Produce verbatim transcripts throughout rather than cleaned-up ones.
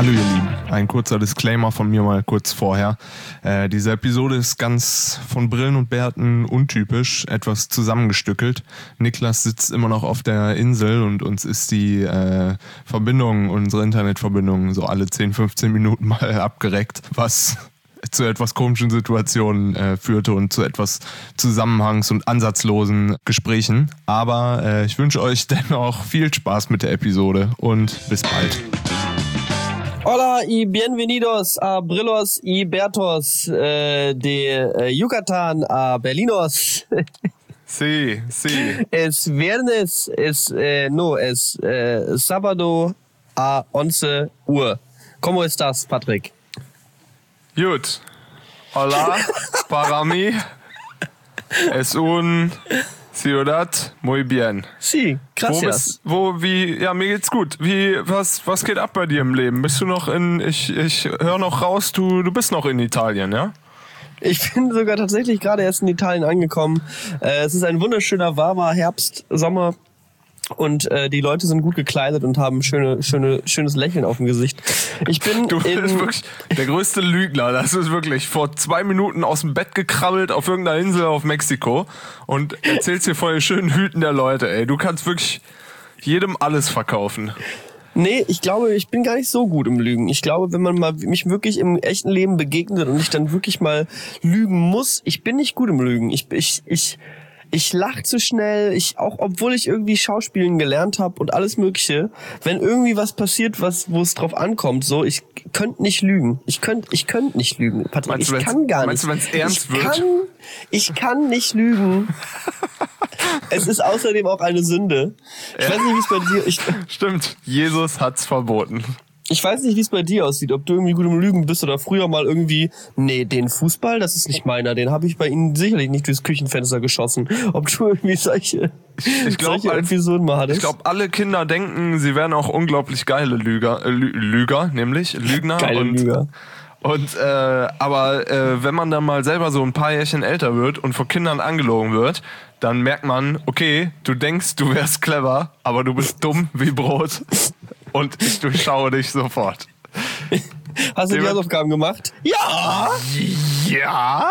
Hallo ihr Lieben, ein kurzer Disclaimer von mir mal kurz vorher. Äh, diese Episode ist ganz von Brillen und Bärten untypisch, etwas zusammengestückelt. Niklas sitzt immer noch auf der Insel und uns ist die äh, Verbindung, unsere Internetverbindung so alle zehn, fünfzehn Minuten mal abgereckt, was zu etwas komischen Situationen äh, führte und zu etwas zusammenhangs- und ansatzlosen Gesprächen. Aber äh, ich wünsche euch dennoch viel Spaß mit der Episode und bis bald. Hola y bienvenidos a Brillos y Bertos eh, de eh, Yucatán a Berlinos. Sí, sí. Es viernes, es, eh, no, es eh, sábado a once Uhr. ¿Cómo estás, Patrick? Gut. Hola, para mí es un ciudad muy bien. Sí, gracias. Wo, bist, wo, wie, ja, mir geht's gut. Wie, was, was geht ab bei dir im Leben? Bist du noch in, ich, ich höre noch raus, du, du bist noch in Italien, ja? Ich bin sogar tatsächlich gerade erst in Italien angekommen. Äh, es ist ein wunderschöner, warmer Herbst, Sommer. Und äh, die Leute sind gut gekleidet und haben schöne, schöne, schönes Lächeln auf dem Gesicht. Ich bin Du bist in wirklich der größte Lügner. Das ist wirklich vor zwei Minuten aus dem Bett gekrabbelt auf irgendeiner Insel auf Mexiko und erzählst dir von den schönen Hüten der Leute. Ey, du kannst wirklich jedem alles verkaufen. Nee, ich glaube, ich bin gar nicht so gut im Lügen. Ich glaube, wenn man mal mich wirklich im echten Leben begegnet und ich dann wirklich mal lügen muss, ich bin nicht gut im Lügen. Ich, ich, ich, ich lach zu schnell, ich auch, obwohl ich irgendwie Schauspielen gelernt habe und alles Mögliche. Wenn irgendwie was passiert, was, wo es drauf ankommt, so, ich könnte nicht lügen. Ich könnte, ich könnte nicht lügen, Patrick. Meinst ich du, kann gar meinst nicht. Meinst du, wenn es ernst ich wird? Kann, ich kann nicht lügen. Es ist außerdem auch eine Sünde. Ich Ja. weiß nicht, wie es bei dir. Ich, Stimmt, Jesus hat's verboten. Ich weiß nicht, wie es bei dir aussieht, ob du irgendwie gut im Lügen bist oder früher mal irgendwie, nee, den Fußball, das ist nicht meiner, den habe ich bei Ihnen sicherlich nicht durchs Küchenfenster geschossen. Ob du irgendwie solche, Ich glaub, solche Episoden mal hattest. Ich glaube, alle Kinder denken, sie wären auch unglaublich geile Lüger, äh, Lü- Lüger, nämlich Lügner. Geile und, Lüger. Und äh, aber äh, wenn man dann mal selber so ein paar Jährchen älter wird und von Kindern angelogen wird, dann merkt man, okay, du denkst, du wärst clever, aber du bist dumm wie Brot. Und ich durchschaue dich sofort. Hast du die Dem- Hausaufgaben gemacht? Ja! Ja?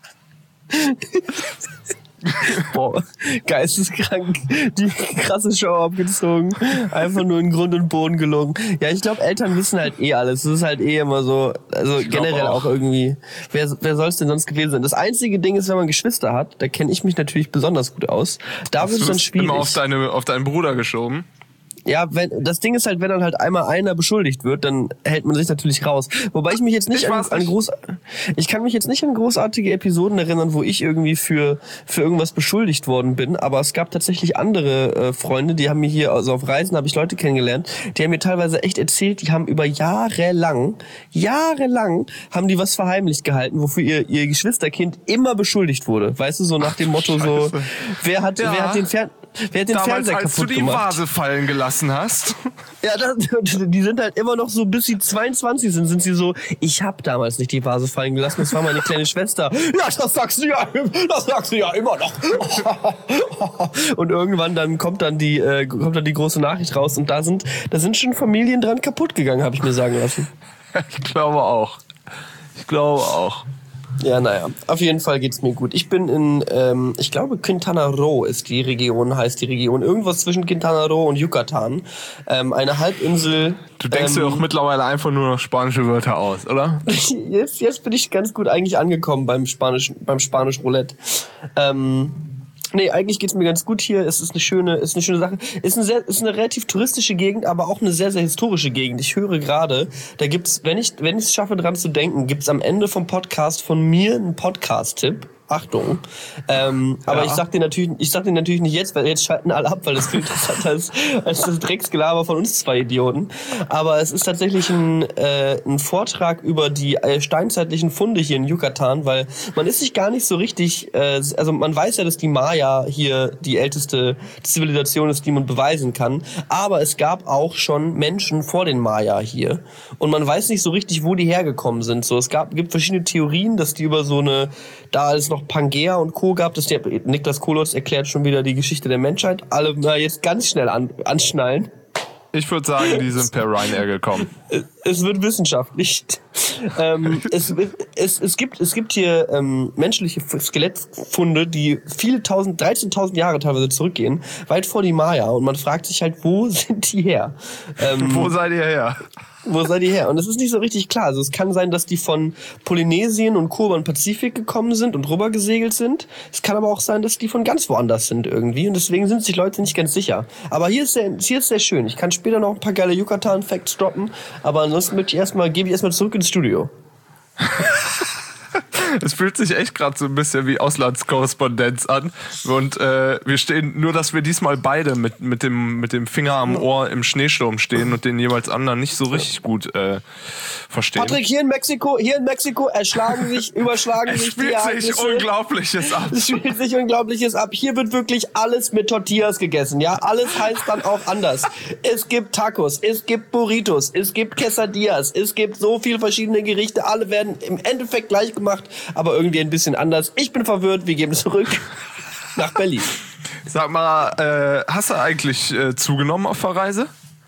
Boah, geisteskrank. Die krasse Show abgezogen. Einfach nur in Grund und Boden gelogen. Ja, ich glaube, Eltern wissen halt eh alles. Das ist halt eh immer so, also Ich glaub generell auch. auch irgendwie. Wer, wer soll es denn sonst gewesen sein? Das einzige Ding ist, wenn man Geschwister hat, da kenne ich mich natürlich besonders gut aus. Da wird es Du dann hast schwierig. immer auf, deine, auf deinen Bruder geschoben. Ja, wenn, das Ding ist halt, wenn dann halt einmal einer beschuldigt wird, dann hält man sich natürlich raus. Wobei ich mich jetzt nicht Ich an, war's an nicht. groß, ich kann mich jetzt nicht an großartige Episoden erinnern, wo ich irgendwie für, für irgendwas beschuldigt worden bin, aber es gab tatsächlich andere äh, Freunde, die haben mir hier, also auf Reisen habe ich Leute kennengelernt, die haben mir teilweise echt erzählt, die haben über Jahre lang, jahrelang haben die was verheimlicht gehalten, wofür ihr, ihr Geschwisterkind immer beschuldigt wurde. Weißt du, so nach dem Motto so, Scheiße. wer hat, Ja. wer hat den Fer Wer hat den Damals, Fernseher als du kaputt die gemacht? Vase fallen gelassen hast. Ja, das, die sind halt immer noch so, bis sie zweiundzwanzig sind, sind sie so, ich habe damals nicht die Vase fallen gelassen, das war meine kleine Schwester. Ja, das sagst du ja, das sagst du ja immer noch. Und irgendwann dann kommt dann die, äh, kommt dann die große Nachricht raus und da sind, da sind schon Familien dran kaputt gegangen, habe ich mir sagen lassen. Ich glaube auch. Ich glaube auch. Ja, naja, auf jeden Fall geht's mir gut. Ich bin in, ähm, ich glaube Quintana Roo ist die Region, heißt die Region. Irgendwas zwischen Quintana Roo und Yucatan. Ähm, eine Halbinsel. Du denkst ähm, dir auch mittlerweile einfach nur noch spanische Wörter aus, oder? Jetzt, jetzt bin ich ganz gut eigentlich angekommen beim Spanisch, beim Spanisch Roulette. Ähm, nee, eigentlich geht's mir ganz gut hier. Es ist eine schöne, ist eine schöne Sache. Ist eine sehr, ist eine relativ touristische Gegend, aber auch eine sehr, sehr historische Gegend. Ich höre gerade, da gibt's, wenn ich, wenn ich es schaffe, dran zu denken, gibt's am Ende vom Podcast von mir einen Podcast-Tipp. Achtung. Ähm, aber Ja. ich sag dir natürlich, ich sag dir natürlich nicht jetzt, weil jetzt schalten alle ab, weil das viel interessanter ist als das Drecksgelaber von uns zwei Idioten. Aber es ist tatsächlich ein, äh, ein Vortrag über die äh, steinzeitlichen Funde hier in Yucatan, weil man ist sich gar nicht so richtig, äh, also man weiß ja, dass die Maya hier die älteste Zivilisation ist, die man beweisen kann. Aber es gab auch schon Menschen vor den Maya hier. Und man weiß nicht so richtig, wo die hergekommen sind. So, es gab, gibt verschiedene Theorien, dass die über so eine, da es noch Pangea und Co. gab, dass der Niklas Kolotz erklärt schon wieder die Geschichte der Menschheit. Alle mal jetzt ganz schnell an, anschnallen. Ich würde sagen, die sind per Ryanair gekommen. Es wird wissenschaftlich. ähm, es, es, es, gibt, es gibt hier ähm, menschliche Skelettfunde, die viele tausend, dreizehntausend Jahre teilweise zurückgehen, weit vor die Maya. Und man fragt sich halt, wo sind die her? Ähm, wo seid ihr her? Wo seid ihr her? Und es ist nicht so richtig klar. Also es kann sein, dass die von Polynesien und Kuba und Pazifik gekommen sind und rüber gesegelt sind. Es kann aber auch sein, dass die von ganz woanders sind irgendwie. Und deswegen sind sich Leute nicht ganz sicher. Aber hier ist sehr, hier ist sehr schön. Ich kann später noch ein paar geile Yucatan-Facts droppen. Aber ansonsten möchte ich erstmal, gebe ich erstmal zurück ins Studio. Es fühlt sich echt gerade so ein bisschen wie Auslandskorrespondenz an. Und äh, wir stehen, nur dass wir diesmal beide mit, mit, dem, mit dem Finger am Ohr im Schneesturm stehen und den jeweils anderen nicht so richtig gut äh, verstehen. Patrick, hier in Mexiko, hier in Mexiko erschlagen sich, überschlagen es sich die spielt Ereignisse. sich Unglaubliches ab. Es spielt sich Unglaubliches ab. Hier wird wirklich alles mit Tortillas gegessen. Ja, alles heißt dann auch anders. Es gibt Tacos, es gibt Burritos, es gibt Quesadillas, es gibt so viele verschiedene Gerichte. Alle werden im Endeffekt gleich gemacht, aber irgendwie ein bisschen anders. Ich bin verwirrt, wir gehen zurück nach Berlin. Sag mal, äh, hast du eigentlich äh, zugenommen auf der Reise?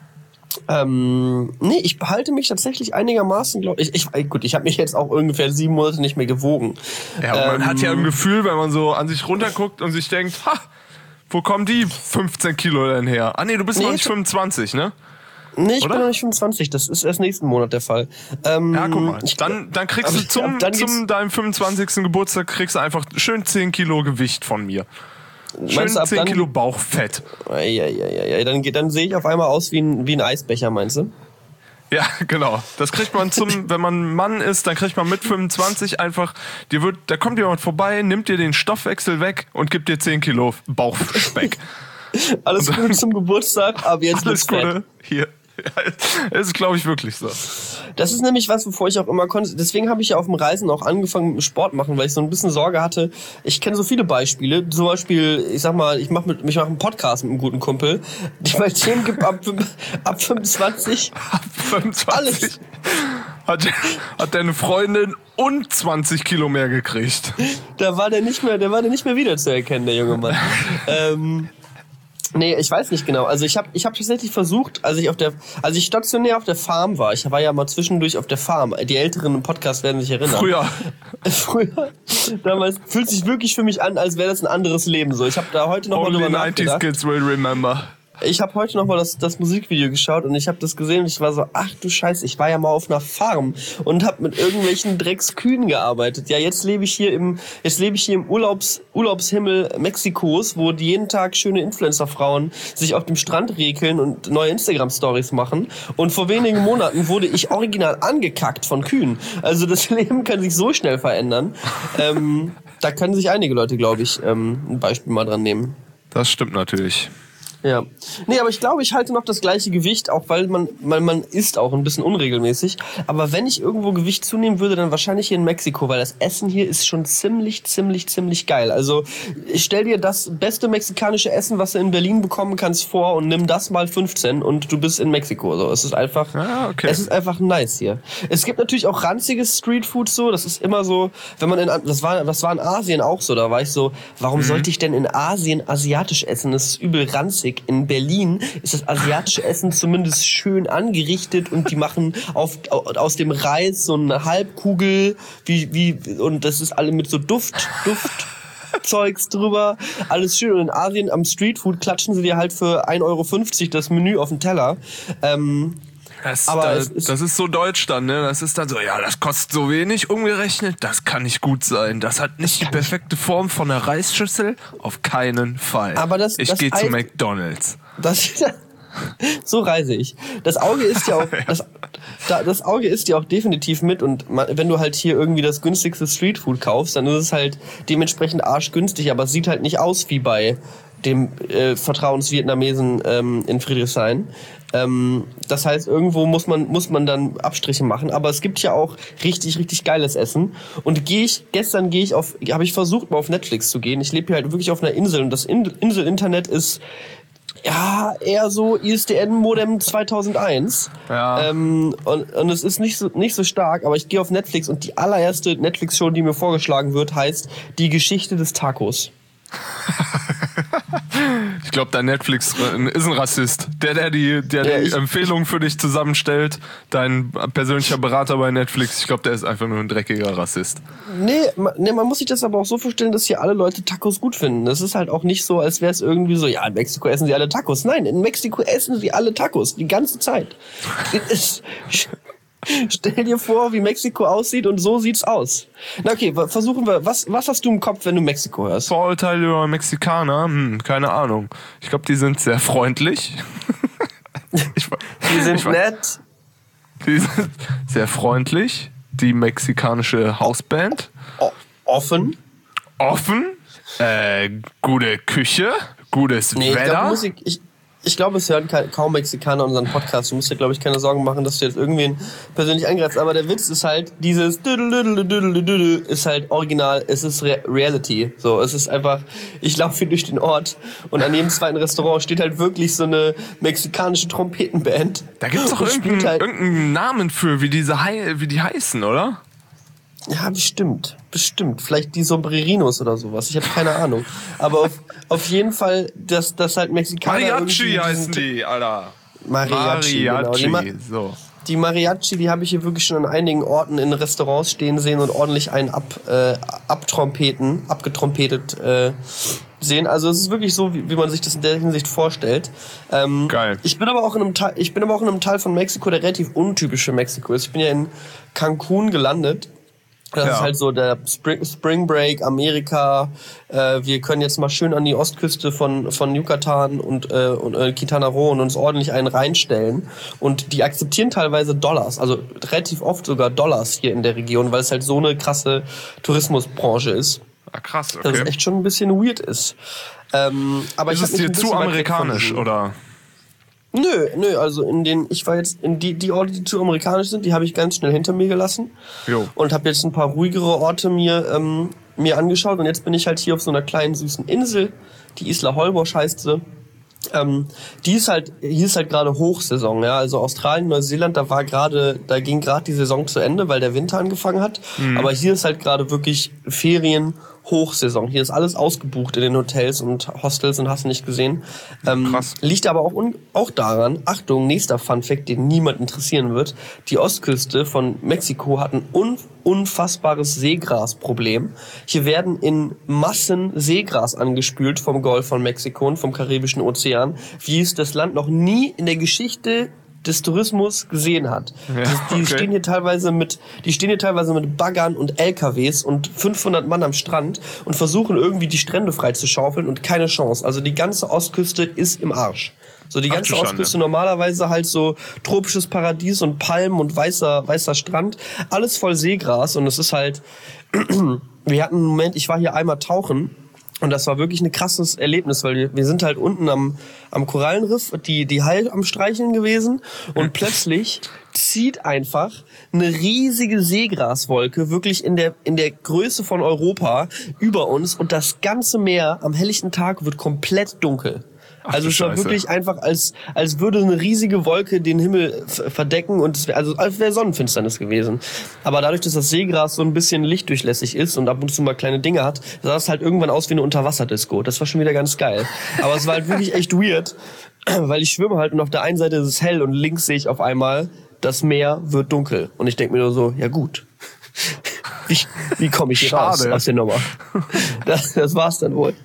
Ähm, nee, ich behalte mich tatsächlich einigermaßen, glaube ich. ich. Gut, ich habe mich jetzt auch ungefähr sieben Monate nicht mehr gewogen. Ja, und man ähm, hat ja ein Gefühl, wenn man so an sich runterguckt und sich denkt, ha, wo kommen die fünfzehn Kilo denn her? Ah nee, du bist nee, noch nicht fünfundzwanzig, ne? Nee, ich Oder? bin noch nicht fünfundzwanzig, das ist erst nächsten Monat der Fall. Ähm, ja, guck mal, ich, dann, dann kriegst du zum, dann zum deinem fünfundzwanzigsten Geburtstag kriegst du einfach schön zehn Kilo Gewicht von mir. Schön du, ab zehn dann, Kilo Bauchfett. Ja, ja, ja, ja, dann, dann sehe ich auf einmal aus wie ein, wie ein Eisbecher, meinst du? Ja, genau. Das kriegt man zum, wenn man ein Mann ist, dann kriegt man mit fünfundzwanzig einfach, dir wird, da kommt jemand vorbei, nimmt dir den Stoffwechsel weg und gibt dir zehn Kilo Bauchspeck. Alles Gute zum Geburtstag, aber jetzt Alles Gute. Hier. Ja, das ist, glaube ich, wirklich so. Das ist nämlich was, wovor ich auch immer konnte. Deswegen habe ich ja auf dem Reisen auch angefangen mit dem Sport machen, weil ich so ein bisschen Sorge hatte. Ich kenne so viele Beispiele. Zum Beispiel, ich sag mal, ich mache mit, ich mache einen Podcast mit einem guten Kumpel. Die bei dem gibt ab, ab fünfundzwanzig. Ab fünfundzwanzig. Alles. Hat, hat deine Freundin und zwanzig Kilo mehr gekriegt. Da war der nicht mehr, der war der nicht mehr wiederzuerkennen, der junge Mann. ähm, Nee, ich weiß nicht genau. Also ich habe ich hab tatsächlich versucht, als ich auf der, als ich stationär auf der Farm war, ich war ja mal zwischendurch auf der Farm, die Älteren im Podcast werden sich erinnern. Früher. Früher. Damals fühlt sich wirklich für mich an, als wäre das ein anderes Leben so. Ich habe da heute noch mal drüber nachgedacht. nineties kids will remember. Ich habe heute noch mal das, das Musikvideo geschaut und ich habe das gesehen und ich war so, ach du Scheiße, ich war ja mal auf einer Farm und habe mit irgendwelchen Dreckskühen gearbeitet. Ja, jetzt lebe ich hier im, jetzt lebe ich hier im Urlaubs, Urlaubshimmel Mexikos, wo die jeden Tag schöne Influencer-Frauen sich auf dem Strand rekeln und neue Instagram-Stories machen. Und vor wenigen Monaten wurde ich original angekackt von Kühen. Also das Leben kann sich so schnell verändern. Ähm, da können sich einige Leute, glaube ich, ähm, ein Beispiel mal dran nehmen. Das stimmt natürlich. Ja. Nee, aber ich glaube, ich halte noch das gleiche Gewicht, auch weil man, man, man isst auch ein bisschen unregelmäßig. Aber wenn ich irgendwo Gewicht zunehmen würde, dann wahrscheinlich hier in Mexiko, weil das Essen hier ist schon ziemlich, ziemlich, ziemlich geil. Also ich stell dir das beste mexikanische Essen, was du in Berlin bekommen kannst, vor und nimm das mal fünfzehn und du bist in Mexiko. So, es ist einfach, ah, okay. es ist einfach nice hier. Es gibt natürlich auch ranziges Streetfood so. Das ist immer so, wenn man in, das war, das war in Asien auch so. Da war ich so, warum mhm. sollte ich denn in Asien asiatisch essen? Das ist übel ranzig. In Berlin ist das asiatische Essen zumindest schön angerichtet und die machen auf, aus dem Reis so eine Halbkugel, wie, wie, und das ist alle mit so Duft, Duft. Zeugs drüber, alles schön. Und in Asien am Streetfood klatschen sie dir halt für ein Euro fünfzig das Menü auf den Teller. Ähm, Das, aber da, es ist, das ist so deutsch dann, ne? Das ist dann so, ja, das kostet so wenig umgerechnet, das kann nicht gut sein. Das hat nicht die perfekte Form von einer Reisschüssel, auf keinen Fall. Aber das, ich das gehe zu Eis, McDonald's. Das, so reise ich. Das Auge ist ja auch, das, das Auge ist ja auch definitiv mit und man, wenn du halt hier irgendwie das günstigste Streetfood kaufst, dann ist es halt dementsprechend arschgünstig, aber es sieht halt nicht aus wie bei dem äh, Vertrauensvietnamesen ähm, in Friedrichshain. Ähm, das heißt, irgendwo muss man muss man dann Abstriche machen. Aber es gibt ja auch richtig richtig geiles Essen. Und gehe ich gestern gehe ich auf habe ich versucht mal auf Netflix zu gehen. Ich lebe hier halt wirklich auf einer Insel und das In- Insel-Internet ist ja eher so I S D N-Modem zweitausendeins. Ja. Ähm, und, und es ist nicht so nicht so stark. Aber ich gehe auf Netflix und die allererste Netflix-Show, die mir vorgeschlagen wird, heißt Die Geschichte des Tacos. Ich Ich glaube, dein Netflix ist ein Rassist. Der, der die, der ja, die Empfehlungen für dich zusammenstellt, dein persönlicher Berater bei Netflix, ich glaube, der ist einfach nur ein dreckiger Rassist. Nee, man, nee, man muss sich das aber auch so vorstellen, dass hier alle Leute Tacos gut finden. Das ist halt auch nicht so, als wäre es irgendwie so, ja, in Mexiko essen sie alle Tacos. Nein, in Mexiko essen sie alle Tacos, die ganze Zeit. Es, stell dir vor, wie Mexiko aussieht und so sieht's aus. Na okay, versuchen wir, was, was hast du im Kopf, wenn du Mexiko hörst? Vorurteile über Mexikaner? Hm, keine Ahnung. Ich glaube, die sind sehr freundlich. ich, die sind ich, nett. Die sind sehr freundlich. Die mexikanische Hausband. O- offen. Offen. Äh, gute Küche. Gutes nee, Wetter. Ich glaub, Musik, ich, ich glaube, es hören kaum Mexikaner unseren Podcast. Du musst dir, glaube ich, keine Sorgen machen, dass du jetzt irgendwen persönlich angreifst. Aber der Witz ist halt, dieses ist halt original, es ist Re- Reality. So, es ist einfach, ich laufe hier durch den Ort und an jedem zweiten Restaurant steht halt wirklich so eine mexikanische Trompetenband. Da gibt's doch irgendeinen, halt irgendeinen Namen für, wie diese Hei- wie die heißen, oder? Ja, bestimmt. Bestimmt. Vielleicht die Sombrerinos oder sowas. Ich habe keine Ahnung. Aber auf, auf jeden Fall, dass das halt Mexikaner... Mariachi heißen die, Alter. Mariachi, Mariachi, genau. Die, Ma- so. die Mariachi, die habe ich hier wirklich schon an einigen Orten in Restaurants stehen sehen und ordentlich einen ab, äh, abtrompeten, abgetrompetet äh, sehen. Also es ist wirklich so, wie, wie man sich das in der Hinsicht vorstellt. Ähm, Geil. Ich bin aber auch in einem Teil, ich bin aber auch in einem Teil von Mexiko, der relativ untypisch für Mexiko ist. Ich bin ja in Cancun gelandet. Das ja. ist halt so der Spring, Spring Break, Amerika. Äh, wir können jetzt mal schön an die Ostküste von von Yucatan und, äh, und äh, Quintana Roo und uns ordentlich einen reinstellen. Und die akzeptieren teilweise Dollars, also relativ oft sogar Dollars hier in der Region, weil es halt so eine krasse Tourismusbranche ist. Ah, krass, okay. Dass es echt schon ein bisschen weird ist. Ähm, aber ist ich es dir zu amerikanisch, oder? Nö, nö, also in den, ich war jetzt in die, die Orte, die zu amerikanisch sind, die habe ich ganz schnell hinter mir gelassen. Jo. Und habe jetzt ein paar ruhigere Orte mir, ähm, mir angeschaut und jetzt bin ich halt hier auf so einer kleinen süßen Insel, die Isla Holbox heißt sie. Ähm, die ist halt, hier ist halt gerade Hochsaison, ja, also Australien, Neuseeland, da war gerade, da ging gerade die Saison zu Ende, weil der Winter angefangen hat. Mhm. Aber hier ist halt gerade wirklich Ferien, Hochsaison. Hier ist alles ausgebucht in den Hotels und Hostels und hast nicht gesehen. Ähm, Krass. Liegt aber auch, un- auch daran, Achtung, nächster Funfact, den niemand interessieren wird, die Ostküste von Mexiko hat ein un- unfassbares Seegrasproblem. Hier werden in Massen Seegras angespült vom Golf von Mexiko und vom Karibischen Ozean, wie es das Land noch nie in der Geschichte des Tourismus gesehen hat. Ja, die, die okay. stehen hier teilweise mit, die stehen hier teilweise mit Baggern und L K Ws und fünfhundert Mann am Strand und versuchen irgendwie die Strände frei zu schaufeln und keine Chance. Also die ganze Ostküste ist im Arsch. So die ganze Ach, Ostküste normalerweise halt so tropisches Paradies und Palmen und weißer weißer Strand, alles voll Seegras und es ist halt wir hatten einen Moment, ich war hier einmal tauchen. Und das war wirklich ein krasses Erlebnis, weil wir, wir sind halt unten am, am Korallenriff, die, die Hai am Streicheln gewesen und plötzlich zieht einfach eine riesige Seegraswolke wirklich in der, in der Größe von Europa über uns und das ganze Meer am helllichten Tag wird komplett dunkel. Ach, also es war Scheiße. Wirklich einfach, als als würde eine riesige Wolke den Himmel f- verdecken und es wäre also als wäre Sonnenfinsternis gewesen. Aber dadurch, dass das Seegras so ein bisschen lichtdurchlässig ist und ab und zu mal kleine Dinge hat, sah es halt irgendwann aus wie eine Unterwasserdisco. Das war schon wieder ganz geil. Aber es war halt wirklich echt weird, weil ich schwimme halt und auf der einen Seite ist es hell und links sehe ich auf einmal, das Meer wird dunkel. Und ich denke mir nur so, ja gut. Wie, wie komme ich hier Schade. raus aus der Nummer? Das, das war's dann wohl.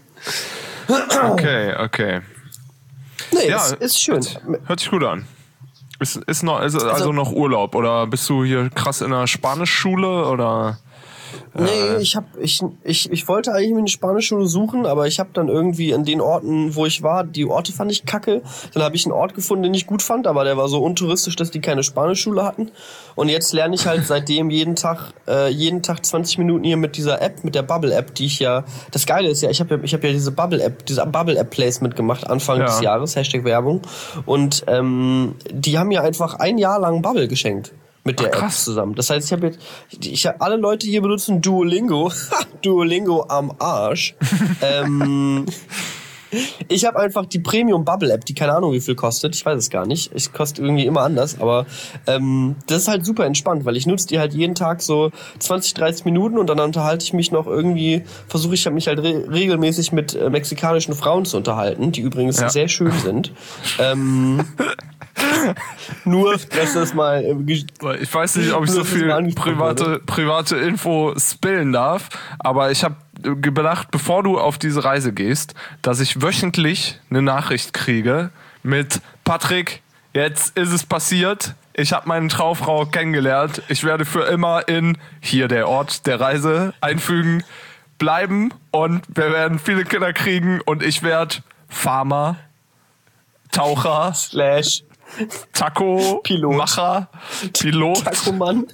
Okay, okay. Nee, ja, ist, ist schön. Hört, hört sich gut an. Ist, ist noch, ist also, also noch Urlaub oder bist du hier krass in einer Spanischschule oder? Nee, ich hab, ich, ich, ich wollte eigentlich mir eine Spanischschule suchen, aber ich habe dann irgendwie in den Orten, wo ich war, die Orte fand ich kacke. Dann habe ich einen Ort gefunden, den ich gut fand, aber der war so untouristisch, dass die keine Spanischschule hatten. Und jetzt lerne ich halt seitdem jeden Tag, äh, jeden Tag zwanzig Minuten hier mit dieser App, mit der Bubble-App, die ich ja, das Geile ist ja, ich habe ja, ich habe ja diese Bubble-App, diese Bubble-App-Placement gemacht, Anfang ja. des Jahres, Hashtag Werbung. Und ähm, die haben mir einfach ein Jahr lang Bubble geschenkt. Mit der Ach, App zusammen. Das heißt, ich habe jetzt, ich hab, alle Leute hier benutzen Duolingo. Duolingo am Arsch. ähm, Ich habe einfach die Premium Bubble App, die keine Ahnung wie viel kostet. Ich weiß es gar nicht. Ich kostet irgendwie immer anders, aber ähm, das ist halt super entspannt, weil ich nutze die halt jeden Tag so zwanzig, dreißig Minuten und dann unterhalte ich mich noch irgendwie, versuche ich mich halt re- regelmäßig mit äh, mexikanischen Frauen zu unterhalten, die übrigens ja. sehr schön sind. ähm, nur, dass das mal... Äh, ich weiß nicht, ob ich so viel private, private Info spillen darf, aber ich habe gedacht, bevor du auf diese Reise gehst, dass ich wöchentlich eine Nachricht kriege mit Patrick, jetzt ist es passiert, ich habe meine Traumfrau kennengelernt, ich werde für immer in, hier der Ort der Reise, einfügen, bleiben und wir werden viele Kinder kriegen und ich werde Farmer, Taucher, Slash Taco, Pilot. Macher, Pilot. Taco-Mann.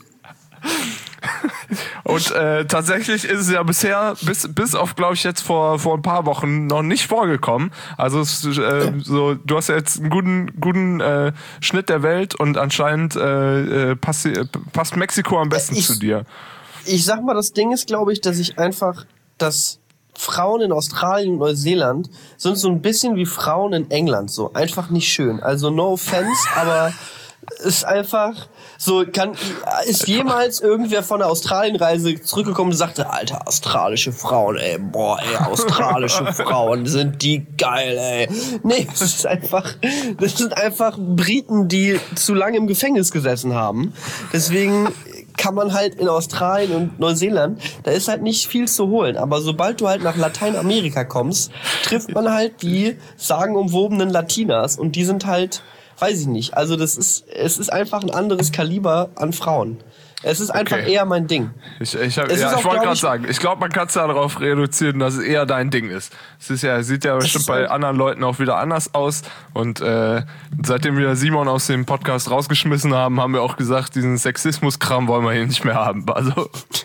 Und äh, tatsächlich ist es ja bisher, bis, bis auf, glaube ich, jetzt vor, vor ein paar Wochen noch nicht vorgekommen. Also es, äh, so, du hast ja jetzt einen guten, guten äh, Schnitt der Welt und anscheinend äh, passt, passt Mexiko am besten ich, zu dir. Ich sag mal, das Ding ist, glaube ich, dass ich einfach, dass Frauen in Australien und Neuseeland sind so ein bisschen wie Frauen in England, so einfach nicht schön. Also no offense, aber ist einfach so, kann, ist jemals irgendwer von der Australienreise zurückgekommen und sagte, Alter, australische Frauen, ey, boah, ey, australische Frauen, sind die geil, ey. Nee, das ist einfach, das sind einfach Briten, die zu lange im Gefängnis gesessen haben. Deswegen kann man halt in Australien und Neuseeland, da ist halt nicht viel zu holen. Aber sobald du halt nach Lateinamerika kommst, trifft man halt die sagenumwobenen Latinas und die sind halt, weiß ich nicht. Also das ist, es ist einfach ein anderes Kaliber an Frauen. Es ist einfach Okay. eher mein Ding. Ich, ich, hab, ja, ich wollte gerade sagen, ich glaube, man kann es ja darauf reduzieren, dass es eher dein Ding ist. Es ist ja, sieht ja bestimmt bei anderen Leuten auch wieder anders aus. Und äh, seitdem wir Simon aus dem Podcast rausgeschmissen haben, haben wir auch gesagt, diesen Sexismus-Kram wollen wir hier nicht mehr haben. Also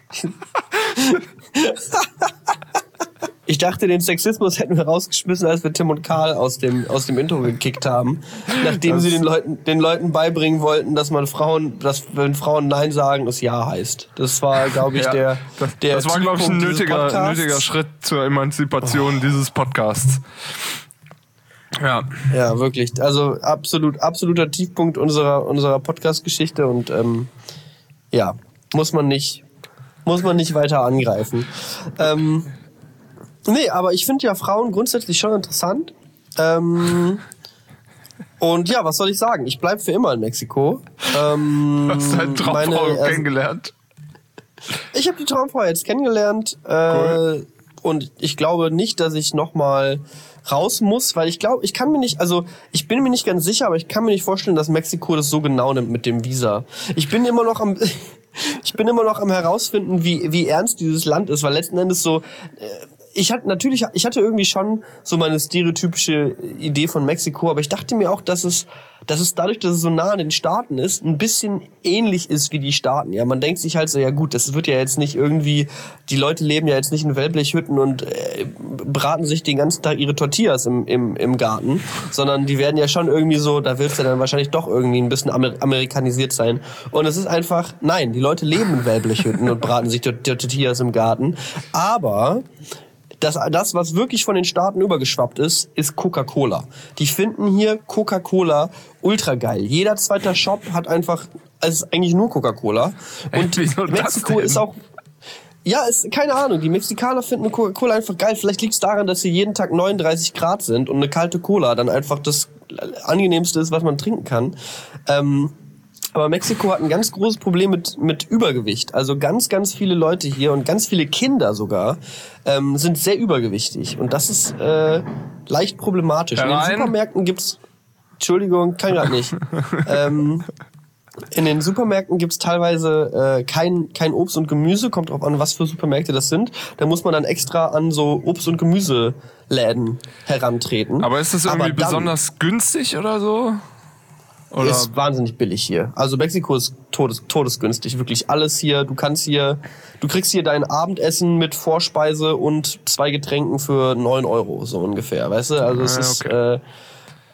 Ich dachte, den Sexismus hätten wir rausgeschmissen, als wir Tim und Karl aus dem, aus dem Intro gekickt haben. Nachdem das sie den Leuten, den Leuten beibringen wollten, dass man Frauen, dass wenn Frauen Nein sagen, es Ja heißt. Das war, glaube ich, ja, der, das, der das war, glaube ich, ein nötiger, nötiger Schritt zur Emanzipation oh. dieses Podcasts. Ja. Ja, wirklich. Also absolut, absoluter Tiefpunkt unserer, unserer Podcast-Geschichte und ähm, ja, muss man nicht, muss man nicht weiter angreifen. Ähm, Nee, aber ich finde ja Frauen grundsätzlich schon interessant. Ähm, und ja, was soll ich sagen? Ich bleib für immer in Mexiko. Ähm, Hast du deine Traumfrau meine, kennengelernt? Ich habe die Traumfrau jetzt kennengelernt. Äh, cool. Und ich glaube nicht, dass ich nochmal raus muss, weil ich glaube, ich kann mir nicht, also ich bin mir nicht ganz sicher, aber ich kann mir nicht vorstellen, dass Mexiko das so genau nimmt mit dem Visa. Ich bin immer noch am... Ich bin immer noch am herausfinden, wie, wie ernst dieses Land ist, weil letzten Endes so... Äh, Ich hatte natürlich, ich hatte irgendwie schon so meine stereotypische Idee von Mexiko, aber ich dachte mir auch, dass es, dass es dadurch, dass es so nah an den Staaten ist, ein bisschen ähnlich ist wie die Staaten. Ja, man denkt sich halt so, ja gut, das wird ja jetzt nicht irgendwie, die Leute leben ja jetzt nicht in Wellblechhütten und äh, braten sich den ganzen Tag ihre Tortillas im, im, im Garten, sondern die werden ja schon irgendwie so, da willst du dann wahrscheinlich doch irgendwie ein bisschen amer- amerikanisiert sein. Und es ist einfach, nein, die Leute leben in Wellblechhütten und braten sich die Tortillas im Garten, aber Das, das, was wirklich von den Staaten übergeschwappt ist, ist Coca-Cola. Die finden hier Coca-Cola ultra geil. Jeder zweite Shop hat einfach, es ist eigentlich nur Coca-Cola. Und Ey, Mexiko ist auch, ja, ist, keine Ahnung, die Mexikaner finden Coca-Cola einfach geil. Vielleicht liegt es daran, dass hier jeden Tag neununddreißig Grad sind und eine kalte Cola dann einfach das angenehmste ist, was man trinken kann. Ähm, Aber Mexiko hat ein ganz großes Problem mit, mit Übergewicht. Also ganz, ganz viele Leute hier und ganz viele Kinder sogar ähm, sind sehr übergewichtig. Und das ist äh, leicht problematisch. In den Supermärkten gibt's... Entschuldigung, kann grad nicht. ähm, in den Supermärkten gibt's teilweise äh, kein, kein Obst und Gemüse. Kommt drauf an, was für Supermärkte das sind. Da muss man dann extra an so Obst- und Gemüseläden herantreten. Aber ist das irgendwie dann, besonders günstig oder so? Oder? Ist wahnsinnig billig hier. Also Mexiko ist todes, todesgünstig, wirklich alles hier. Du kannst hier, du kriegst hier dein Abendessen mit Vorspeise und zwei Getränken für neun Euro, so ungefähr, weißt du? Also es ah, ist, okay. äh,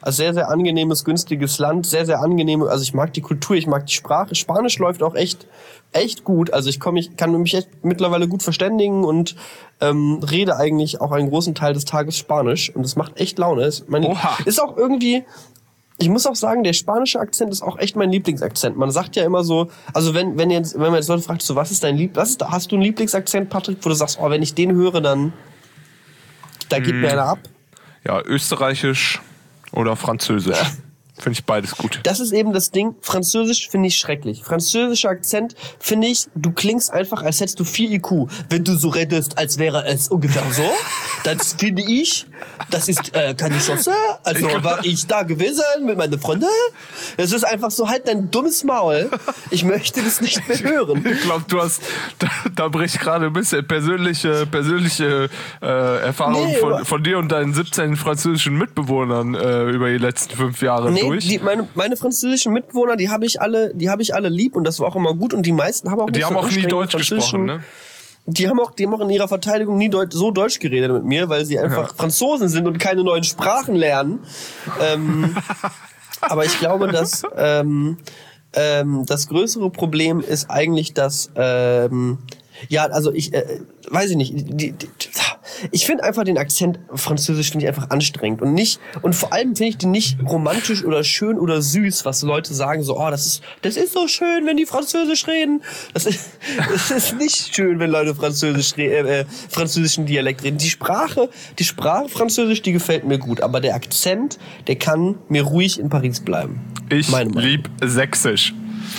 Also sehr, sehr angenehmes, günstiges Land, sehr, sehr angenehm. Also ich mag die Kultur, ich mag die Sprache. Spanisch läuft auch echt, echt gut. Also ich komm, ich kann mich echt mittlerweile gut verständigen und ähm, rede eigentlich auch einen großen Teil des Tages Spanisch. Und das macht echt Laune. Ist, mein, ist auch irgendwie... Ich muss auch sagen, der spanische Akzent ist auch echt mein Lieblingsakzent. Man sagt ja immer so, also wenn wenn jetzt wenn man jetzt Leute fragt, so was ist dein Lieb, was ist, hast du einen Lieblingsakzent, Patrick, wo du sagst, oh, wenn ich den höre, dann da geht mm. mir einer ab. Ja, österreichisch oder französisch. Ja. Finde ich beides gut. Das ist eben das Ding. Französisch finde ich schrecklich. Französischer Akzent finde ich, du klingst einfach, als hättest du viel I Q. Wenn du so redest, als wäre es ungefähr so, das finde ich, das ist äh, keine Chance. Also war ich da gewesen mit meiner Freundin. Das ist einfach so, halt dein dummes Maul. Ich möchte das nicht mehr hören. Ich glaube, du hast, da, da bricht gerade ein bisschen persönliche, persönliche äh, Erfahrung nee, von, von dir und deinen siebzehn französischen Mitbewohnern äh, über die letzten fünf Jahre nee, durch. Die, meine, meine französischen Mitbewohner, die habe ich alle, die habe ich alle lieb und das war auch immer gut und die meisten haben auch die nicht haben so auch nie Deutsch gesprochen, ne? Die haben auch, die haben auch in ihrer Verteidigung nie Deutsch, so Deutsch geredet mit mir, weil sie einfach ja. Franzosen sind und keine neuen Sprachen lernen. ähm, aber ich glaube, dass ähm, ähm, das größere Problem ist eigentlich, dass ähm, ja, also ich äh, weiß ich nicht, die, die, ich finde einfach den Akzent französisch finde ich einfach anstrengend und nicht und vor allem finde ich den nicht romantisch oder schön oder süß, was Leute sagen so, oh, das ist das ist so schön, wenn die Französisch reden. Das ist, das ist nicht schön, wenn Leute Französisch äh, französischen Dialekt reden. Die Sprache, die Sprache Französisch, die gefällt mir gut, aber der Akzent, der kann mir ruhig in Paris bleiben. Ich lieb Sächsisch.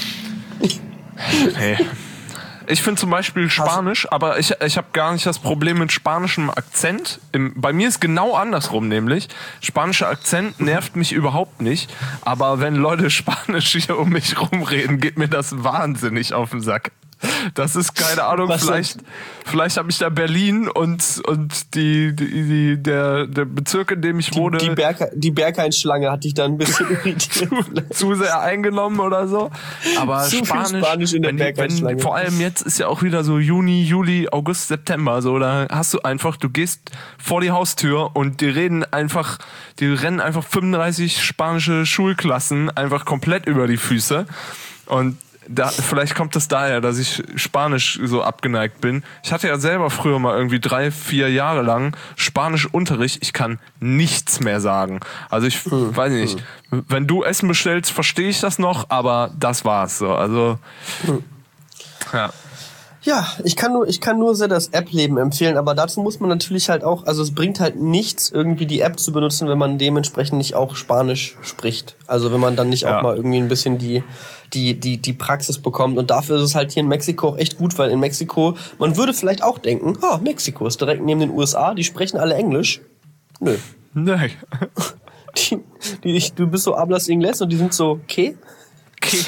Hey. Ich finde zum Beispiel Spanisch, aber ich, ich habe gar nicht das Problem mit spanischem Akzent. Im, bei mir ist genau andersrum nämlich. Spanischer Akzent nervt mich überhaupt nicht. Aber wenn Leute Spanisch hier um mich rumreden, geht mir das wahnsinnig auf den Sack. Das ist, keine Ahnung, Was vielleicht, vielleicht habe ich da Berlin und, und die, die, die, der, der Bezirk, in dem ich die, wohne. Die, Berg, die Berghain-Schlange hat dich da ein bisschen irritiert. zu, zu sehr eingenommen oder so. Aber zu Spanisch, Spanisch in der wenn, wenn, vor allem jetzt ist ja auch wieder so Juni, Juli, August, September. So, da hast du einfach, du gehst vor die Haustür und die reden einfach, die rennen einfach fünfunddreißig spanische Schulklassen einfach komplett über die Füße. Und Da, vielleicht kommt es daher, dass ich Spanisch so abgeneigt bin. Ich hatte ja selber früher mal irgendwie drei, vier Jahre lang Spanischunterricht. Ich kann nichts mehr sagen. Also ich hm. weiß nicht, hm. wenn du Essen bestellst, verstehe ich das noch, aber das war's so. Also hm. ja. Ja, ich kann nur, ich kann nur sehr das App-Leben empfehlen, aber dazu muss man natürlich halt auch, also es bringt halt nichts, irgendwie die App zu benutzen, wenn man dementsprechend nicht auch Spanisch spricht. Also wenn man dann nicht ja. auch mal irgendwie ein bisschen die, die, die, die Praxis bekommt. Und dafür ist es halt hier in Mexiko auch echt gut, weil in Mexiko, man würde vielleicht auch denken, ah, Mexiko ist direkt neben den U S A, die sprechen alle Englisch. Nö. Nein. Die, die, du bist so hablas Inglés und die sind so, okay? Okay.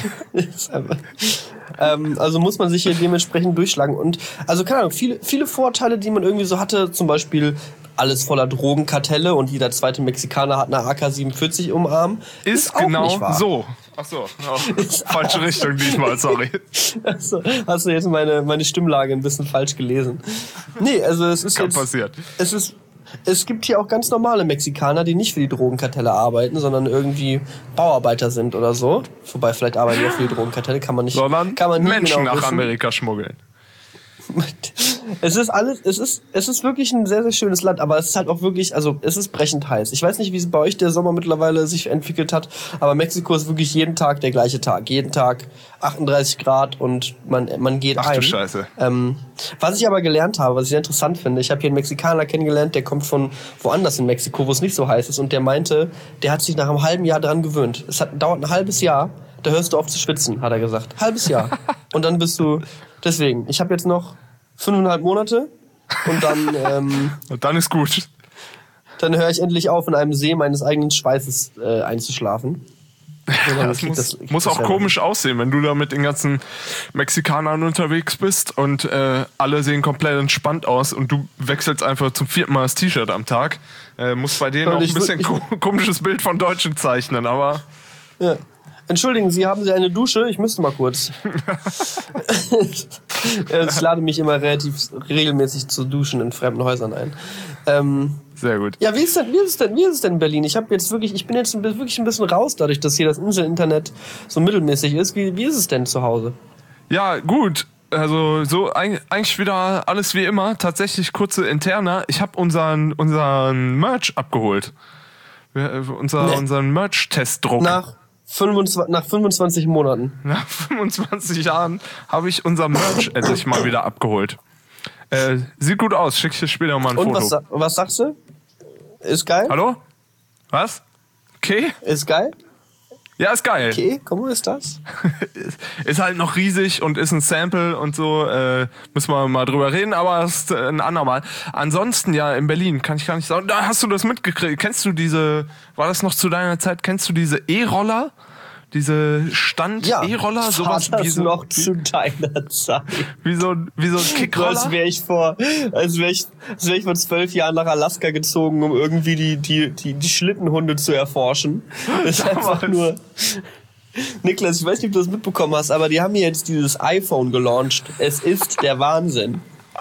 ähm, also muss man sich hier dementsprechend durchschlagen. Und also keine Ahnung, viele, viele Vorteile, die man irgendwie so hatte, zum Beispiel alles voller Drogenkartelle und jeder zweite Mexikaner hat eine A K siebenundvierzig um den Arm. Ist, ist auch genau nicht wahr. So. Ach so, oh, falsche Richtung diesmal, sorry. Achso, hast du jetzt meine, meine Stimmlage ein bisschen falsch gelesen? Nee, also es ist Kann jetzt... passiert. Es ist... Es gibt hier auch ganz normale Mexikaner, die nicht für die Drogenkartelle arbeiten, sondern irgendwie Bauarbeiter sind oder so. Wobei, vielleicht arbeiten die auch für die Drogenkartelle, kann man nicht... Sondern kann man nie Menschen genau nach wissen. Amerika schmuggeln. Es ist alles, es ist, es ist wirklich ein sehr, sehr schönes Land, aber es ist halt auch wirklich, also es ist brechend heiß. Ich weiß nicht, wie es bei euch der Sommer mittlerweile sich entwickelt hat, aber Mexiko ist wirklich jeden Tag der gleiche Tag. Jeden Tag achtunddreißig Grad und man, man geht Ach ein. du Scheiße. Ähm, was ich aber gelernt habe, was ich sehr interessant finde, ich habe hier einen Mexikaner kennengelernt, der kommt von woanders in Mexiko, wo es nicht so heiß ist, und der meinte, der hat sich nach einem halben Jahr dran gewöhnt. Es hat, dauert ein halbes Jahr, da hörst du auf zu schwitzen, hat er gesagt. Halbes Jahr. Und dann bist du, deswegen, ich habe jetzt noch fünfeinhalb Monate und dann ähm, und dann ist gut. Dann höre ich endlich auf, in einem See meines eigenen Schweißes äh, einzuschlafen. Ja, das muss, das, muss auch komisch aussehen, wenn du da mit den ganzen Mexikanern unterwegs bist und äh, alle sehen komplett entspannt aus und du wechselst einfach zum vierten Mal das T-Shirt am Tag. Äh, muss bei denen auch ein bisschen ko- komisches Bild von Deutschen zeichnen, aber... Ja. Entschuldigen Sie, haben Sie eine Dusche? Ich müsste mal kurz. Ich lade mich immer relativ regelmäßig zu Duschen in fremden Häusern ein. Ähm, Sehr gut. Ja, wie ist denn, wie ist es denn, wie ist es denn in Berlin? Ich habe jetzt wirklich, ich bin jetzt wirklich ein bisschen raus, dadurch, dass hier das Inselinternet so mittelmäßig ist. Wie, wie ist es denn zu Hause? Ja, gut. Also so eigentlich wieder alles wie immer. Tatsächlich kurze Interna. Ich habe unseren, unseren Merch abgeholt. Unser, nee. Unseren Merch-Testdruck. Nach fünfundzwanzig, nach fünfundzwanzig Monaten. Nach fünfundzwanzig Jahren habe ich unser Merch endlich mal wieder abgeholt. Äh, sieht gut aus. Schick ich dir später mal ein Und Foto. Was, was sagst du? Ist geil? Hallo? Was? Okay? Ist geil? Ja, ist geil. Okay, komm, ist das? Ist halt noch riesig und ist ein Sample und so. Äh, müssen wir mal drüber reden, aber das ist ein andermal. Ansonsten, ja, in Berlin kann ich gar nicht sagen. Da hast du das mitgekriegt. Kennst du diese, war das noch zu deiner Zeit, kennst du diese E-Roller? Diese Stand-E-Roller? Ja, sowas war das wie so, noch zu deiner Zeit. Wie so, wie so ein Kickroller? Als wäre ich vor, als wäre ich, als wär ich vor zwölf Jahren nach Alaska gezogen, um irgendwie die, die, die, die Schlittenhunde zu erforschen. Das ist einfach nur... Niklas, ich weiß nicht, ob du das mitbekommen hast, aber die haben hier jetzt dieses iPhone gelauncht. Es ist der Wahnsinn.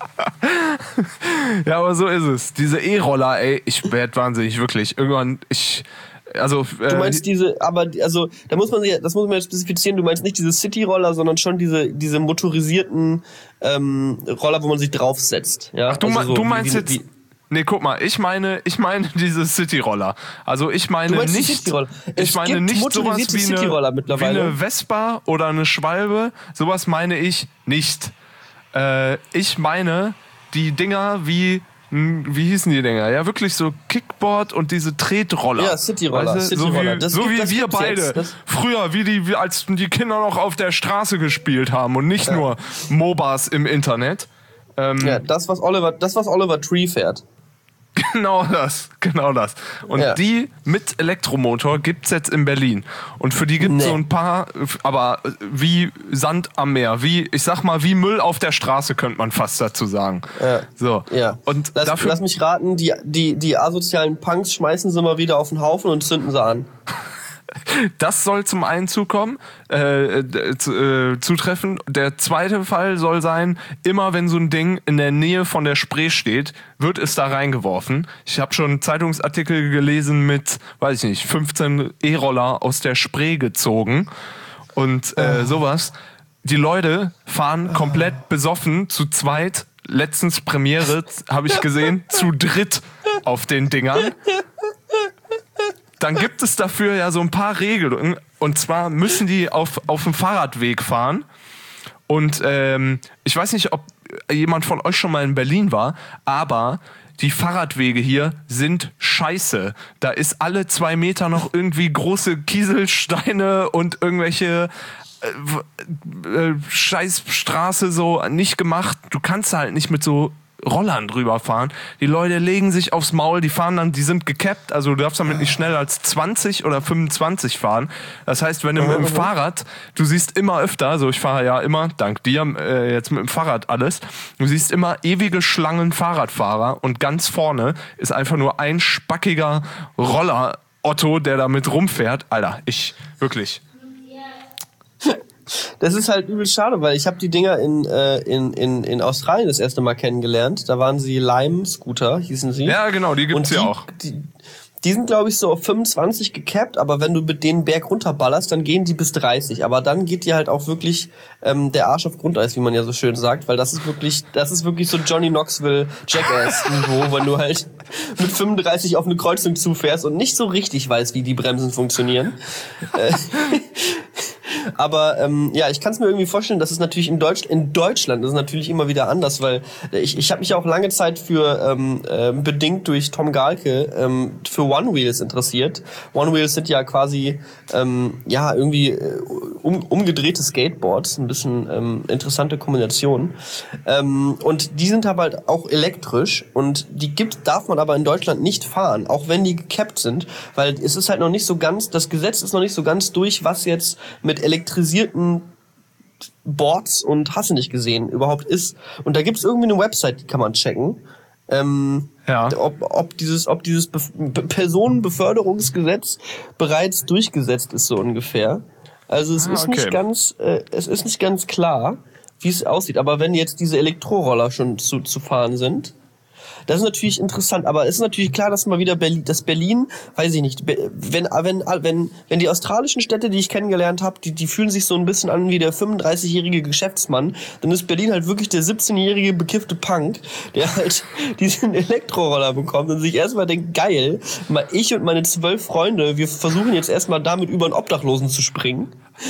Ja, aber so ist es. Diese E-Roller, ey, ich werd wahnsinnig, wirklich. Irgendwann, ich... Also, äh, du meinst diese, aber also da muss man sich, das muss man jetzt spezifizieren. Du meinst nicht diese City-Roller, sondern schon diese diese motorisierten ähm, Roller, wo man sich draufsetzt. Ja? Ach, du, also me- so du wie, meinst wie, jetzt? wie, Nee, guck mal, ich meine, ich meine diese City-Roller. Also ich meine nicht, ich es meine gibt nicht sowas wie eine, wie eine Vespa oder eine Schwalbe. Sowas meine ich nicht. Äh, ich meine die Dinger wie Wie hießen die Dinger? Ja, wirklich so Kickboard und diese Tretroller. Ja, Cityroller. Weißt du? City so wie, das so gibt, wie das wir beide. Früher, wie die, wie als die Kinder noch auf der Straße gespielt haben und nicht ja. nur MOBAs im Internet. Ähm, ja, das was Oliver, das was Oliver Tree fährt. Genau das, genau das. Und ja. die mit Elektromotor gibt's jetzt in Berlin. Und für die gibt's nee. so ein paar, aber wie Sand am Meer, wie, ich sag mal, wie Müll auf der Straße, könnte man fast dazu sagen. Ja. So. Ja. Und lass, dafür, lass mich raten, die, die, die asozialen Punks schmeißen sie mal wieder auf den Haufen und zünden sie an. Das soll zum einen zukommen, äh, zu, äh, zutreffen. Der zweite Fall soll sein, immer wenn so ein Ding in der Nähe von der Spree steht, wird es da reingeworfen. Ich habe schon Zeitungsartikel gelesen mit, weiß ich nicht, fünfzehn E-Roller aus der Spree gezogen und äh, oh. sowas. Die Leute fahren komplett besoffen, zu zweit, letztens Premiere, habe ich gesehen, zu dritt auf den Dingern. Dann gibt es dafür ja so ein paar Regelungen. Und zwar müssen die auf, auf dem Fahrradweg fahren. Und ähm, ich weiß nicht, ob jemand von euch schon mal in Berlin war, aber die Fahrradwege hier sind scheiße. Da ist alle zwei Meter noch irgendwie große Kieselsteine und irgendwelche äh, äh, Scheißstraße so nicht gemacht. Du kannst halt nicht mit so Rollern drüber fahren. Die Leute legen sich aufs Maul, die fahren dann, die sind gekappt, also du darfst damit nicht schneller als zwanzig oder fünfundzwanzig fahren. Das heißt, wenn du mit dem Fahrrad, du siehst immer öfter, also ich fahre ja immer, dank dir, äh, jetzt mit dem Fahrrad alles, du siehst immer ewige Schlangen Fahrradfahrer und ganz vorne ist einfach nur ein spackiger Roller Otto, der damit rumfährt. Alter, ich, wirklich. Das ist halt übel schade, weil ich habe die Dinger in, äh, in, in, in Australien das erste Mal kennengelernt. Da waren sie Lime-Scooter, hießen sie. Ja, genau, die gibt's ja auch. Die, die sind, glaube ich, so auf fünfundzwanzig gecapped, aber wenn du mit denen Berg runterballerst, dann gehen die bis dreißig. Aber dann geht dir halt auch wirklich ähm, der Arsch auf Grundeis, wie man ja so schön sagt, weil das ist wirklich, das ist wirklich so Johnny Knoxville Jackass-Niveau, wenn du halt mit fünfunddreißig auf eine Kreuzung zufährst und nicht so richtig weißt, wie die Bremsen funktionieren. Aber ähm, ja, ich kann es mir irgendwie vorstellen, dass es natürlich in, Deutsch, in Deutschland ist es natürlich immer wieder anders, weil ich, ich habe mich auch lange Zeit für, ähm, äh, bedingt durch Tom Gahlke, ähm, für One Wheels interessiert. One Wheels sind ja quasi ähm, ja irgendwie äh, um, umgedrehte Skateboards, ein bisschen ähm, interessante Kombination. Ähm, und die sind aber halt auch elektrisch und die gibt, darf man aber in Deutschland nicht fahren, auch wenn die gecapped sind, weil es ist halt noch nicht so ganz, das Gesetz ist noch nicht so ganz durch, was jetzt mit elektrisierten Boards und hast du nicht gesehen überhaupt ist. Und da gibt's irgendwie eine Website, die kann man checken. Ähm, ja. ob, ob dieses, ob dieses Be- Be- Personenbeförderungsgesetz bereits durchgesetzt ist, so ungefähr. Also es ah, ist okay. nicht ganz, äh, es ist nicht ganz klar. wie es aussieht. Aber wenn jetzt diese Elektroroller schon zu, zu fahren sind, das ist natürlich interessant, aber es ist natürlich klar, dass mal wieder Berlin, dass Berlin, weiß ich nicht, wenn, wenn, wenn, wenn die australischen Städte, die ich kennengelernt habe, die, die fühlen sich so ein bisschen an wie der fünfunddreißigjährige Geschäftsmann, dann ist Berlin halt wirklich der siebzehnjährige bekiffte Punk, der halt diesen Elektroroller bekommt und sich erstmal denkt, geil, mal ich und meine zwölf Freunde, wir versuchen jetzt erstmal damit über einen Obdachlosen zu springen.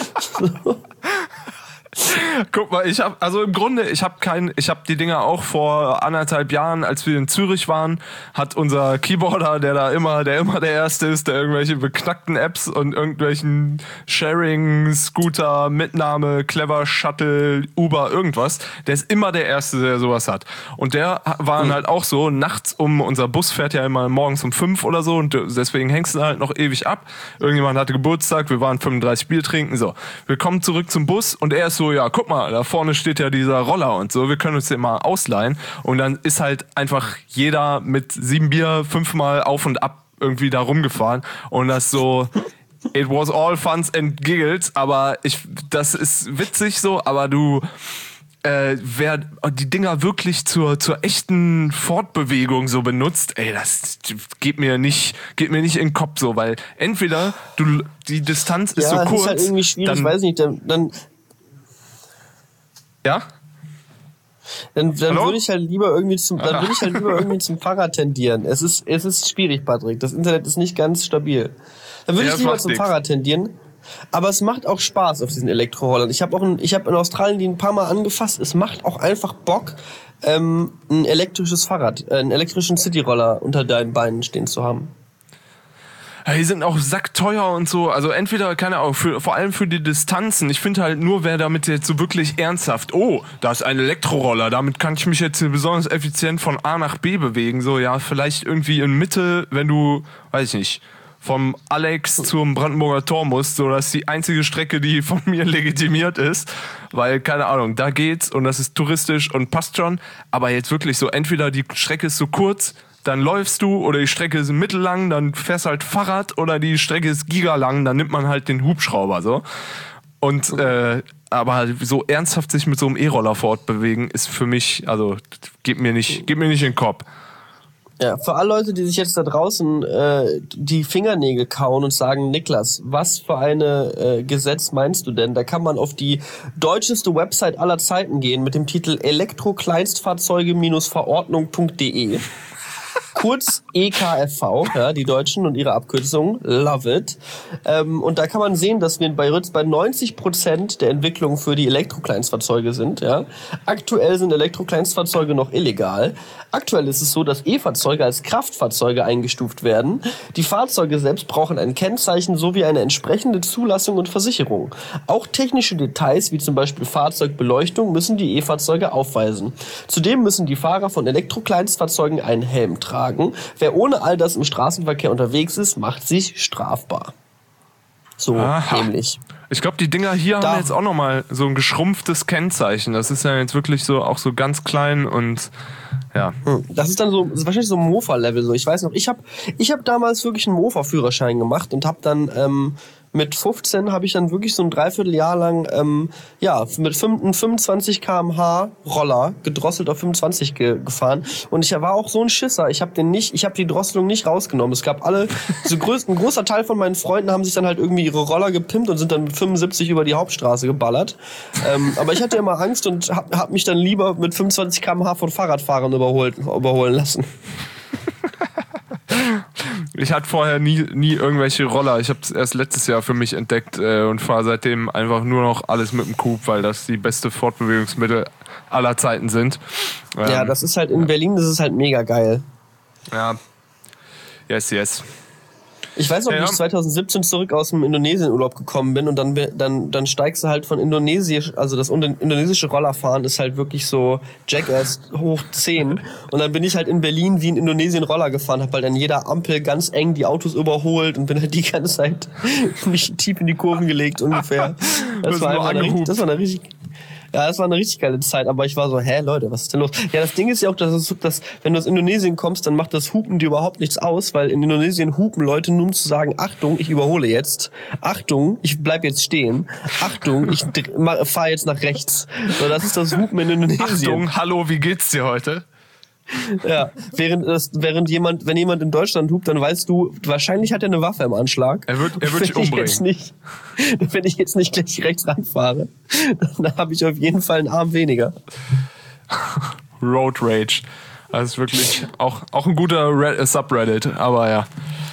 Guck mal, ich habe also im Grunde, ich habe kein, ich habe die Dinger auch vor anderthalb Jahren, als wir in Zürich waren, hat unser Keyboarder, der da immer, der immer der Erste ist, der irgendwelche beknackten Apps und irgendwelchen Sharing, Scooter, Mitnahme, Clever Shuttle, Uber, irgendwas, der ist immer der Erste, der sowas hat. Und der war dann halt auch so, nachts um, unser Bus fährt ja immer morgens um fünf oder so und deswegen hängst du halt noch ewig ab. Irgendjemand hatte Geburtstag, wir waren fünfunddreißig Bier trinken, so. Wir kommen zurück zum Bus und er ist so, ja, guck mal, da vorne steht ja dieser Roller und so, wir können uns den mal ausleihen. Und dann ist halt einfach jeder mit sieben Bier fünfmal auf und ab irgendwie da rumgefahren. Und das so, it was all funs and giggles, aber ich, das ist witzig so, aber du, äh, wer die Dinger wirklich zur, zur echten Fortbewegung so benutzt, ey, das geht mir nicht, geht mir nicht in den Kopf so, weil entweder du, die Distanz ist ja, so kurz, ist halt irgendwie schwierig, dann, ich weiß nicht, dann, dann ja? Dann, dann würde ich halt lieber irgendwie zum, dann würde ich halt lieber irgendwie zum Fahrrad tendieren. Es ist, es ist schwierig, Patrick. Das Internet ist nicht ganz stabil. Dann würde Ja, ich lieber macht zum nix. Fahrrad tendieren. Aber es macht auch Spaß auf diesen Elektrorollern. Ich habe auch, ein, ich habe in Australien die ein paar Mal angefasst. Es macht auch einfach Bock, ähm, ein elektrisches Fahrrad, äh, einen elektrischen Cityroller unter deinen Beinen stehen zu haben. Ja, die sind auch sackteuer und so. Also entweder, keine Ahnung, für, vor allem für die Distanzen. Ich finde halt nur, wer damit jetzt so wirklich ernsthaft, oh, da ist ein Elektroroller, damit kann ich mich jetzt besonders effizient von A nach B bewegen. So, ja, vielleicht irgendwie in Mitte, wenn du, weiß ich nicht, vom Alex zum Brandenburger Tor musst. So, das ist die einzige Strecke, die von mir legitimiert ist. Weil, keine Ahnung, da geht's und das ist touristisch und passt schon. Aber jetzt wirklich so, entweder die Strecke ist so kurz, dann läufst du, oder die Strecke ist mittellang, dann fährst halt Fahrrad, oder die Strecke ist gigalang, dann nimmt man halt den Hubschrauber, so. Und, äh, aber so ernsthaft sich mit so einem E-Roller fortbewegen, ist für mich, also, geht mir nicht, geht mir nicht in den Kopf. Ja, für alle Leute, die sich jetzt da draußen äh, die Fingernägel kauen und sagen, Niklas, was für eine äh, Gesetz meinst du denn? Da kann man auf die deutscheste Website aller Zeiten gehen mit dem Titel Elektrokleinstfahrzeuge Verordnung punkt de. Kurz E K F V, ja, die Deutschen und ihre Abkürzung, love it. Ähm, und da kann man sehen, dass wir bei bei neunzig Prozent der Entwicklung für die Elektrokleinstfahrzeuge sind. Ja. Aktuell sind Elektrokleinstfahrzeuge noch illegal. Aktuell ist es so, dass E-Fahrzeuge als Kraftfahrzeuge eingestuft werden. Die Fahrzeuge selbst brauchen ein Kennzeichen sowie eine entsprechende Zulassung und Versicherung. Auch technische Details, wie zum Beispiel Fahrzeugbeleuchtung, müssen die E-Fahrzeuge aufweisen. Zudem müssen die Fahrer von Elektrokleinstfahrzeugen einen Helm tragen. Wer ohne all das im Straßenverkehr unterwegs ist, macht sich strafbar. So Aha. nämlich. Ich glaube, die Dinger hier Da- haben jetzt auch nochmal so ein geschrumpftes Kennzeichen. Das ist ja jetzt wirklich so auch so ganz klein und ja. Hm. Das ist dann so, das ist wahrscheinlich so ein Mofa-Level. So. Ich weiß noch, ich habe ich hab damals wirklich einen Mofa-Führerschein gemacht und habe dann ähm, mit fünfzehn habe ich dann wirklich so ein Dreivierteljahr lang ähm, ja, mit fünfundzwanzig Kilometer pro Stunde Roller gedrosselt auf fünfundzwanzig ge gefahren. Und ich war auch so ein Schisser. Ich habe den nicht, ich habe die Drosselung nicht rausgenommen. Es gab alle, so größ, ein großer Teil von meinen Freunden haben sich dann halt irgendwie ihre Roller gepimpt und sind dann mit fünfundsiebzig über die Hauptstraße geballert. Ähm, aber ich hatte immer Angst und habe hab mich dann lieber mit fünfundzwanzig Kilometer pro Stunde von Fahrradfahrern überholt, überholen lassen. Ich hatte vorher nie, nie irgendwelche Roller. Ich habe es erst letztes Jahr für mich entdeckt äh, und fahre seitdem einfach nur noch alles mit dem Coupe, weil das die beste Fortbewegungsmittel aller Zeiten sind. Ähm, Ja, das ist halt in Berlin, das ist halt mega geil. Ja. Yes, yes. Ich weiß noch, wie Ja. ich zwanzig siebzehn zurück aus dem Indonesien-Urlaub gekommen bin und dann, dann, dann steigst du halt von Indonesisch, also das indonesische Rollerfahren ist halt wirklich so Jackass hoch zehn. Und dann bin ich halt in Berlin wie in Indonesien Roller gefahren, hab halt an jeder Ampel ganz eng die Autos überholt und bin halt die ganze Zeit mich tief in die Kurven gelegt ungefähr. Das Bist war, nur einfach eine, richtig- angehupt. das war eine richtig... Ja, das war eine richtig geile Zeit, aber ich war so, hä, Leute, was ist denn los? Ja, das Ding ist ja auch, dass, es, dass wenn du aus Indonesien kommst, dann macht das Hupen dir überhaupt nichts aus, weil in Indonesien hupen Leute nur um zu sagen, Achtung, ich überhole jetzt, Achtung, ich bleib jetzt stehen, Achtung, ich fahre jetzt nach rechts. So, das ist das Hupen in Indonesien. Achtung, hallo, wie geht's dir heute? Ja, während, das, während jemand, wenn jemand in Deutschland hupt, dann weißt du, wahrscheinlich hat er eine Waffe im Anschlag. Er wird, er wird dich umbringen. Jetzt nicht, wenn ich jetzt nicht gleich rechts ranfahre, dann habe ich auf jeden Fall einen Arm weniger. Road Rage. Das ist wirklich auch, auch ein guter Red, Subreddit, aber ja.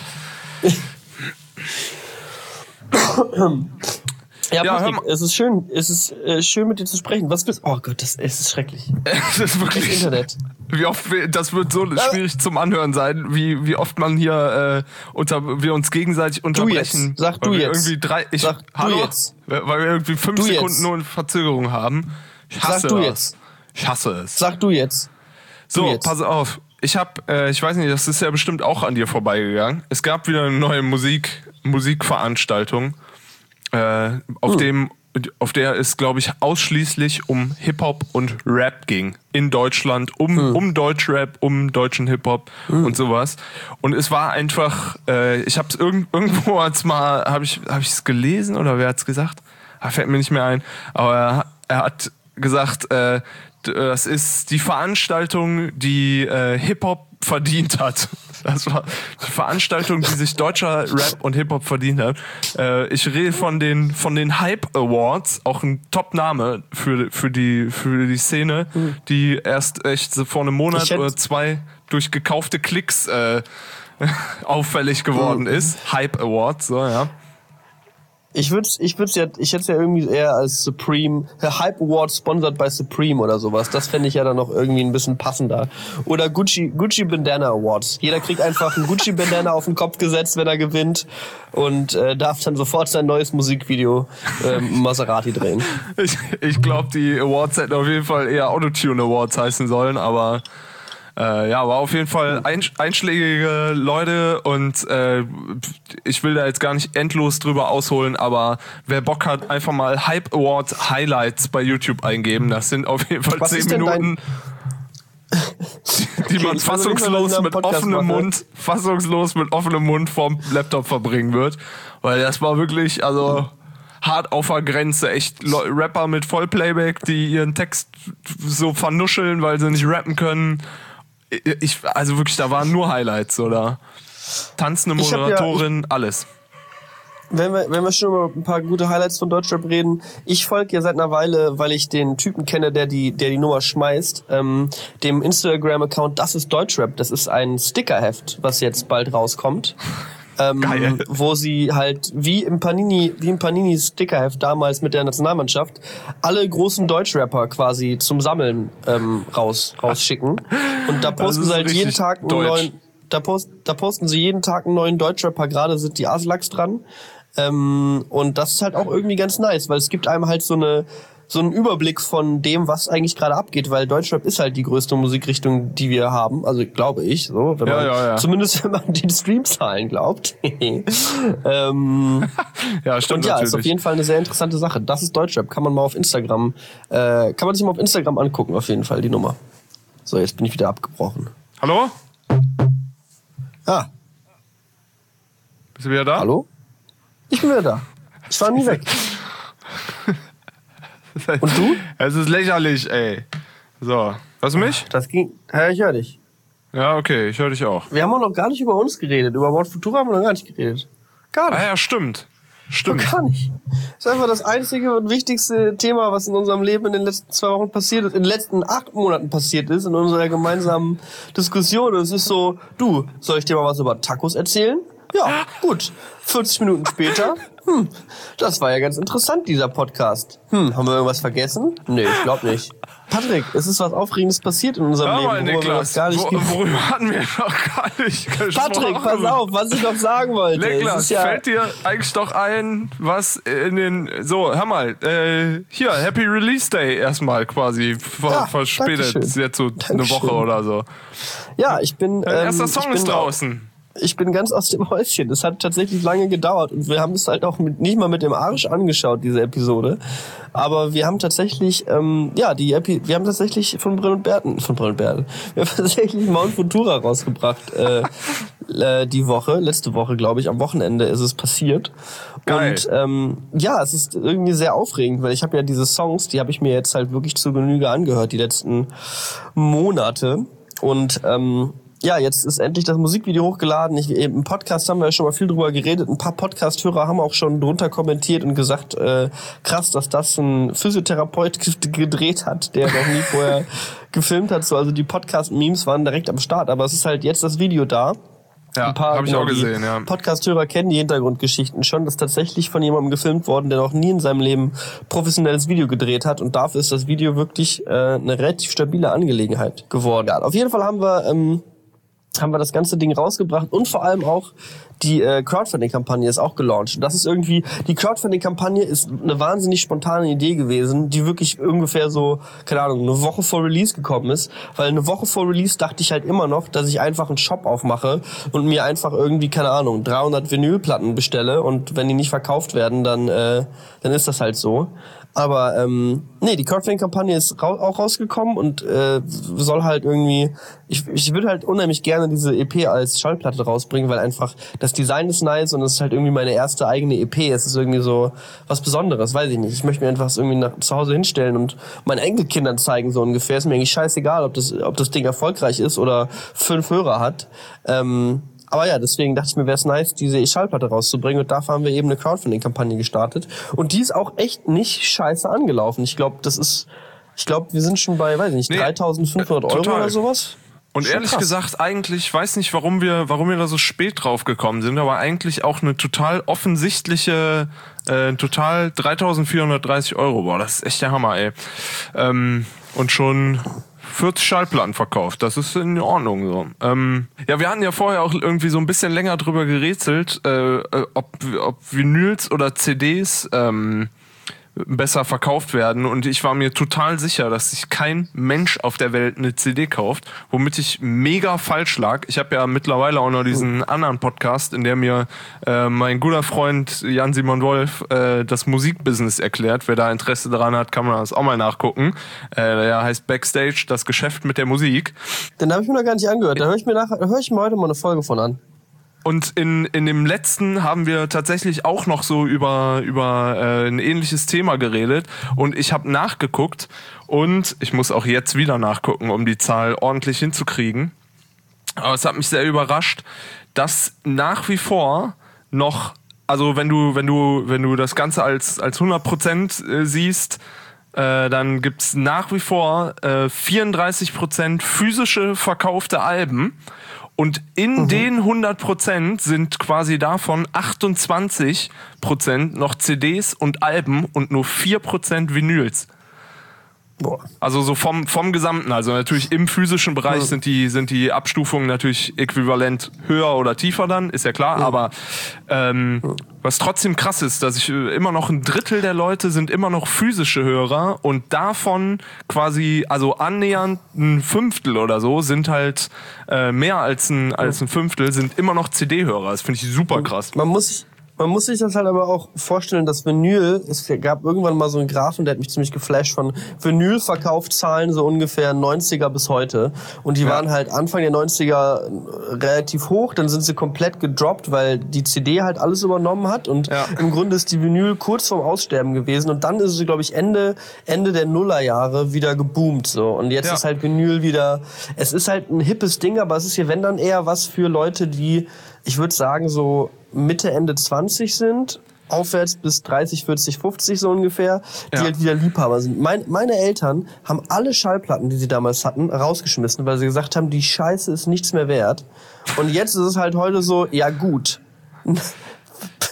Ja, ja, Patrick, es ist schön, es ist äh, schön mit dir zu sprechen. Was bist? Oh Gott, das es ist schrecklich. Es ist wirklich das Internet. Wie oft wir, das wird so schwierig zum Anhören sein, wie wie oft man hier äh, unter wir uns gegenseitig unterbrechen. Du jetzt. Sag du wir jetzt. Irgendwie drei, ich, Sag hallo, du jetzt. Weil wir irgendwie fünf du Sekunden jetzt. nur eine Verzögerung haben. Ich hasse Sag du das. jetzt. Ich hasse es. Sag du jetzt. Du so, jetzt. pass auf. Ich hab, äh, ich weiß nicht, das ist ja bestimmt auch an dir vorbeigegangen. Es gab wieder eine neue Musik Musikveranstaltung, äh, auf hm. dem auf der es, glaube ich, ausschließlich um Hip-Hop und Rap ging. In Deutschland, um, mhm. um Deutschrap, um deutschen Hip-Hop mhm. und sowas. Und es war einfach, äh, ich habe es irgend, irgendwo als mal, habe ich habe ich es gelesen oder wer hat's gesagt? Ah, fällt mir nicht mehr ein. Aber er, er hat gesagt, äh, das ist die Veranstaltung, die äh, Hip-Hop verdient hat. Das war die Veranstaltung, die sich deutscher Rap und Hip-Hop verdient hat. Äh, ich rede von den von den Hype Awards, auch ein Top-Name für für die für die Szene, mhm. die erst echt so vor einem Monat oder zwei durch gekaufte Klicks äh, auffällig geworden mhm. ist. Hype Awards, so ja. Ich würde ich würde ja, ich hätte es ja irgendwie eher als Supreme, Hype Award sponsored by Supreme oder sowas. Das fände ich ja dann noch irgendwie ein bisschen passender. Oder Gucci, Gucci Bandana Awards. Jeder kriegt einfach einen Gucci Bandana auf den Kopf gesetzt, wenn er gewinnt und äh, darf dann sofort sein neues Musikvideo ähm, Maserati drehen. Ich, ich glaube, die Awards hätten auf jeden Fall eher Autotune Awards heißen sollen, aber Äh, ja, war auf jeden Fall einsch- einschlägige Leute und äh, ich will da jetzt gar nicht endlos drüber ausholen, aber wer Bock hat, einfach mal Hype Award Highlights bei YouTube eingeben. Das sind auf jeden Fall zehn Minuten, die, die okay, man fassungslos mit offenem Mund, fassungslos mit offenem Mund vorm Laptop verbringen wird, weil das war wirklich, also hart auf der Grenze, echt Rapper mit Vollplayback, die ihren Text so vernuscheln, weil sie nicht rappen können. Ich, also wirklich, da waren nur Highlights, oder? Tanzende Moderatorin, ja, ich, alles. Wenn wir, wenn wir schon über ein paar gute Highlights von Deutschrap reden, ich folge ja seit einer Weile, weil ich den Typen kenne, der die, der die Nummer schmeißt, ähm, dem Instagram-Account Das ist Deutschrap. Das ist ein Stickerheft, was jetzt bald rauskommt. Ähm, Geil. Wo sie halt wie im Panini, wie im Panini Stickerheft damals mit der Nationalmannschaft alle großen Deutschrapper quasi zum Sammeln ähm, raus rausschicken. Und da posten sie halt jeden Tag einen Deutsch. neuen, da, post, da posten sie jeden Tag einen neuen Deutschrapper. Gerade sind die Aslaks dran. Ähm, und das ist halt auch irgendwie ganz nice, weil es gibt einem halt so eine so einen Überblick von dem, was eigentlich gerade abgeht, weil Deutschrap ist halt die größte Musikrichtung, die wir haben, also glaube ich, so, wenn ja, man, ja, ja. zumindest wenn man den Streamzahlen glaubt. ähm, ja, stimmt. Und ja, natürlich. ist auf jeden Fall eine sehr interessante Sache. Das ist Deutschrap, kann man mal auf Instagram, äh, kann man sich mal auf Instagram angucken, auf jeden Fall, die Nummer. So, jetzt bin ich wieder abgebrochen. Hallo? Ah. Bist du wieder da? Hallo? Ich bin wieder da. Ich war nie weg. Und du? Es ist lächerlich, ey. So, hörst du mich? Das ging. Ja, ich höre dich. Ja, okay, ich höre dich auch. Wir haben auch noch gar nicht über uns geredet. Über Wort Futura haben wir noch gar nicht geredet. Gar nicht. Ah ja, stimmt. Stimmt. Gar nicht. Das ist einfach das einzige und wichtigste Thema, was in unserem Leben in den letzten zwei Wochen passiert ist, in den letzten acht Monaten passiert ist, in unserer gemeinsamen Diskussion. Und es ist so, du, soll ich dir mal was über Tacos erzählen? Ja, gut. vierzig Minuten später, hm, das war ja ganz interessant, dieser Podcast. Hm, haben wir irgendwas vergessen? Nee, ich glaube nicht. Patrick, es ist was Aufregendes passiert in unserem Hör Leben. mal, Niklas, gar nicht wo, worüber hatten wir noch gar nicht gesprochen? Patrick, pass auf, was ich noch sagen wollte. Niklas, ja fällt dir eigentlich doch ein, was in den... So, hör mal, äh, hier, Happy Release Day erstmal quasi, ver, ja, verspätet, jetzt so Dankeschön. Eine Woche oder so. Ja, ich bin... Dein ähm, erster Song ich bin ist draußen. Ich bin ganz aus dem Häuschen. Es hat tatsächlich lange gedauert und wir haben es halt auch mit, nicht mal mit dem Arsch angeschaut, diese Episode. Aber wir haben tatsächlich, ähm, ja, die Epi- wir haben tatsächlich von Brill und Berten, von Brill und Berten, wir haben tatsächlich Mount Futura rausgebracht äh, äh, die Woche, letzte Woche, glaube ich, am Wochenende ist es passiert. Geil. Und ähm, ja, es ist irgendwie sehr aufregend, weil ich habe ja diese Songs, die habe ich mir jetzt halt wirklich zur Genüge angehört, die letzten Monate. Und ähm, ja, jetzt ist endlich das Musikvideo hochgeladen. Ich, im Podcast haben wir ja schon mal viel drüber geredet. Ein paar Podcast-Hörer haben auch schon drunter kommentiert und gesagt, äh, krass, dass das ein Physiotherapeut gedreht hat, der noch nie vorher gefilmt hat. So, also die Podcast-Memes waren direkt am Start, aber es ist halt jetzt das Video da. Ja, habe ich auch gesehen, ja. Podcast-Hörer kennen die Hintergrundgeschichten schon. Das ist tatsächlich von jemandem gefilmt worden, der noch nie in seinem Leben professionelles Video gedreht hat. Und dafür ist das Video wirklich äh, eine relativ stabile Angelegenheit geworden. Ja, auf jeden Fall haben wir... Ähm, haben wir das ganze Ding rausgebracht und vor allem auch die äh, Crowdfunding-Kampagne ist auch gelauncht. Das ist irgendwie, die Crowdfunding-Kampagne ist eine wahnsinnig spontane Idee gewesen, die wirklich ungefähr so, keine Ahnung, eine Woche vor Release gekommen ist. Weil eine Woche vor Release dachte ich halt immer noch, dass ich einfach einen Shop aufmache und mir einfach irgendwie, keine Ahnung, dreihundert Vinylplatten bestelle und wenn die nicht verkauft werden, dann, äh, dann ist das halt so. Aber ähm, nee, die Crowdfunding-Kampagne ist ra- auch rausgekommen und äh, soll halt irgendwie, ich, ich würde halt unheimlich gerne diese E P als Schallplatte rausbringen, weil einfach das Design ist nice und es ist halt irgendwie meine erste eigene E P. Es ist irgendwie so was Besonderes, weiß ich nicht. Ich möchte mir einfach irgendwie nach, zu Hause hinstellen und meinen Enkelkindern zeigen, so ungefähr. Ist mir eigentlich scheißegal, ob das, ob das Ding erfolgreich ist oder fünf Hörer hat. Ähm, Aber ja, deswegen dachte ich mir, wäre es nice, diese Schallplatte rauszubringen. Und dafür haben wir eben eine Crowdfunding-Kampagne gestartet. Und die ist auch echt nicht scheiße angelaufen. Ich glaube, das ist, ich glaube, wir sind schon bei, weiß ich nicht, Nee, dreitausendfünfhundert Euro total. oder sowas. Und Schon ehrlich krass. gesagt, eigentlich, ich weiß nicht, warum wir, warum wir da so spät drauf gekommen sind, aber eigentlich auch eine total offensichtliche, äh, total dreitausendvierhundertdreißig Euro. Boah, das ist echt der Hammer, ey. Ähm, und schon vierzig Schallplatten verkauft. Das ist in Ordnung so. Ähm, ja, wir hatten ja vorher auch irgendwie so ein bisschen länger drüber gerätselt, äh, ob, ob Vinyls oder C Ds ähm, besser verkauft werden, und ich war mir total sicher, dass sich kein Mensch auf der Welt eine C D kauft, womit ich mega falsch lag. Ich habe ja mittlerweile auch noch diesen anderen Podcast, in der mir äh, mein guter Freund Jan-Simon Wolf äh, das Musikbusiness erklärt. Wer da Interesse daran hat, kann man das auch mal nachgucken. Äh, der heißt Backstage, das Geschäft mit der Musik. Den habe ich mir noch gar nicht angehört. Da höre ich mir nachher, höre ich mir heute mal eine Folge von an. Und in, in dem letzten haben wir tatsächlich auch noch so über, über äh, ein ähnliches Thema geredet. Und ich habe nachgeguckt und ich muss auch jetzt wieder nachgucken, um die Zahl ordentlich hinzukriegen. Aber es hat mich sehr überrascht, dass nach wie vor noch, also wenn du, wenn du, wenn du das Ganze als, als hundert Prozent äh, siehst, äh, dann gibt's nach wie vor äh, vierunddreißig Prozent physische verkaufte Alben. Und in mhm. den hundert Prozent sind quasi davon achtundzwanzig Prozent noch C Ds und Alben und nur vier Prozent Vinyls. Boah. Also so vom, vom Gesamten. Also natürlich im physischen Bereich mhm. sind die, sind die Abstufungen natürlich äquivalent höher oder tiefer dann, ist ja klar. Mhm. Aber ähm, mhm. was trotzdem krass ist, dass ich immer noch ein Drittel der Leute sind immer noch physische Hörer und davon quasi, also annähernd ein Fünftel oder so sind halt äh, mehr als ein, als ein Fünftel sind immer noch C D-Hörer. Das finde ich super krass. Man muss Man muss sich das halt aber auch vorstellen, dass Vinyl, es gab irgendwann mal so einen Graphen, der hat mich ziemlich geflasht, von Vinyl-Verkaufszahlen so ungefähr neunziger bis heute. Und die ja. waren halt Anfang der neunziger relativ hoch, dann sind sie komplett gedroppt, weil die C D halt alles übernommen hat. Und ja. im Grunde ist die Vinyl kurz vorm Aussterben gewesen. Und dann ist sie, glaube ich, Ende, Ende der Nullerjahre wieder geboomt. So. Und jetzt ja. ist halt Vinyl wieder, es ist halt ein hippes Ding, aber es ist hier, wenn dann eher was für Leute, die, ich würde sagen, so Mitte, Ende zwanzig sind, aufwärts bis dreißig, vierzig, fünfzig so ungefähr, die ja. halt wieder Liebhaber sind. Mein, meine Eltern haben alle Schallplatten, die sie damals hatten, rausgeschmissen, weil sie gesagt haben, die Scheiße ist nichts mehr wert. Und jetzt ist es halt heute so, ja gut.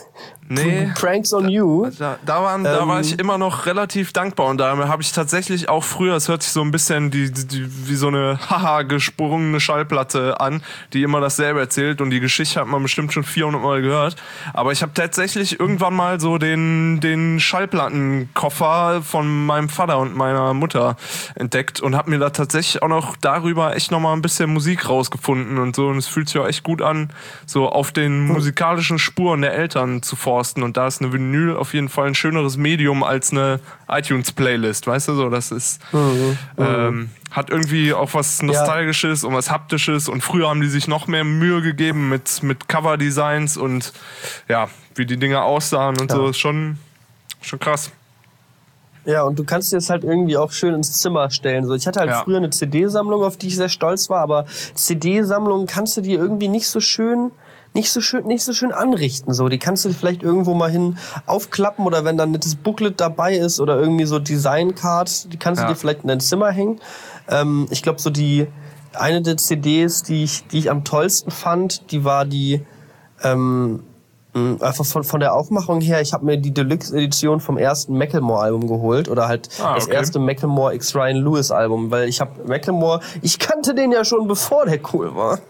Nee. Pranks on You. Da, da, waren, ähm, da war ich immer noch relativ dankbar und da habe ich tatsächlich auch früher, es hört sich so ein bisschen die, die, wie so eine haha gesprungene Schallplatte an, die immer dasselbe erzählt und die Geschichte hat man bestimmt schon vierhundert Mal gehört. Aber ich habe tatsächlich irgendwann mal so den, den Schallplattenkoffer von meinem Vater und meiner Mutter entdeckt und habe mir da tatsächlich auch noch darüber echt nochmal ein bisschen Musik rausgefunden und so und es fühlt sich auch echt gut an, so auf den musikalischen Spuren der Eltern zu forsten. Und da ist eine Vinyl auf jeden Fall ein schöneres Medium als eine iTunes-Playlist, weißt du so, das ist mhm. ähm, hat irgendwie auch was Nostalgisches ja. und was Haptisches und früher haben die sich noch mehr Mühe gegeben mit, mit Cover-Designs und ja, wie die Dinger aussahen und ja. so, ist schon, schon krass. Ja, und du kannst dir das halt irgendwie auch schön ins Zimmer stellen. So, ich hatte halt ja. früher eine C D-Sammlung, auf die ich sehr stolz war, aber C D-Sammlungen kannst du dir irgendwie nicht so schön nicht so schön, nicht so schön anrichten, so. Die kannst du vielleicht irgendwo mal hin aufklappen oder wenn dann ein nettes Booklet dabei ist oder irgendwie so Designcards, die kannst ja. du dir vielleicht in dein Zimmer hängen. Ähm, ich glaube, so die, eine der C Ds, die ich, die ich am tollsten fand, die war die, ähm, einfach von, von der Aufmachung her, ich habe mir die Deluxe-Edition vom ersten Macklemore-Album geholt oder halt ah, okay. das erste Macklemore X Ryan Lewis-Album, weil ich habe Macklemore, ich kannte den ja schon bevor der cool war.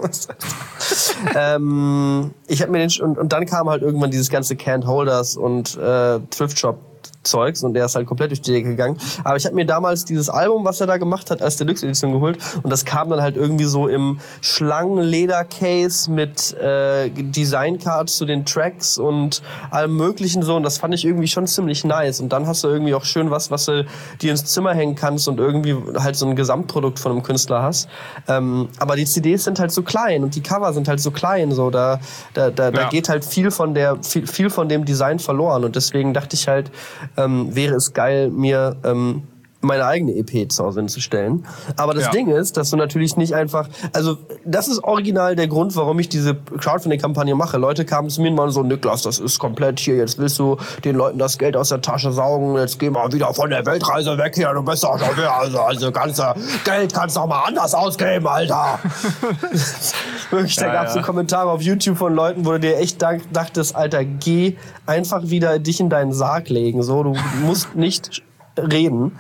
ähm, ich habe mir den und, und dann kam halt irgendwann dieses ganze Can't Holders und äh, Thrift Shop Zeugs und der ist halt komplett durch die Decke gegangen. Aber ich habe mir damals dieses Album, was er da gemacht hat, als Deluxe-Edition geholt und das kam dann halt irgendwie so im Schlangenleder-Case mit äh, Designcards zu den Tracks und allem möglichen so und das fand ich irgendwie schon ziemlich nice und dann hast du irgendwie auch schön was, was du dir ins Zimmer hängen kannst und irgendwie halt so ein Gesamtprodukt von einem Künstler hast. Ähm, aber die C Ds sind halt so klein und die Cover sind halt so klein, so da da da, ja. da geht halt viel von der viel, viel von dem Design verloren und deswegen dachte ich halt, Ähm, wäre es geil, mir ähm, meine eigene E P zu Hause hinzustellen. Aber das ja. Ding ist, dass du natürlich nicht einfach, also das ist original der Grund, warum ich diese Crowdfunding-Kampagne mache. Leute kamen zu mir und waren so, Niklas, das ist komplett hier, jetzt willst du den Leuten das Geld aus der Tasche saugen, jetzt geh mal wieder von der Weltreise weg hier, du bist doch schon wieder, also, also ganze Geld kannst du auch mal anders ausgeben, Alter. Wirklich, da ja, gab es ja. so Kommentare auf YouTube von Leuten, wo du dir echt dachtest, Alter, geh einfach wieder dich in deinen Sarg legen, so, du musst nicht reden.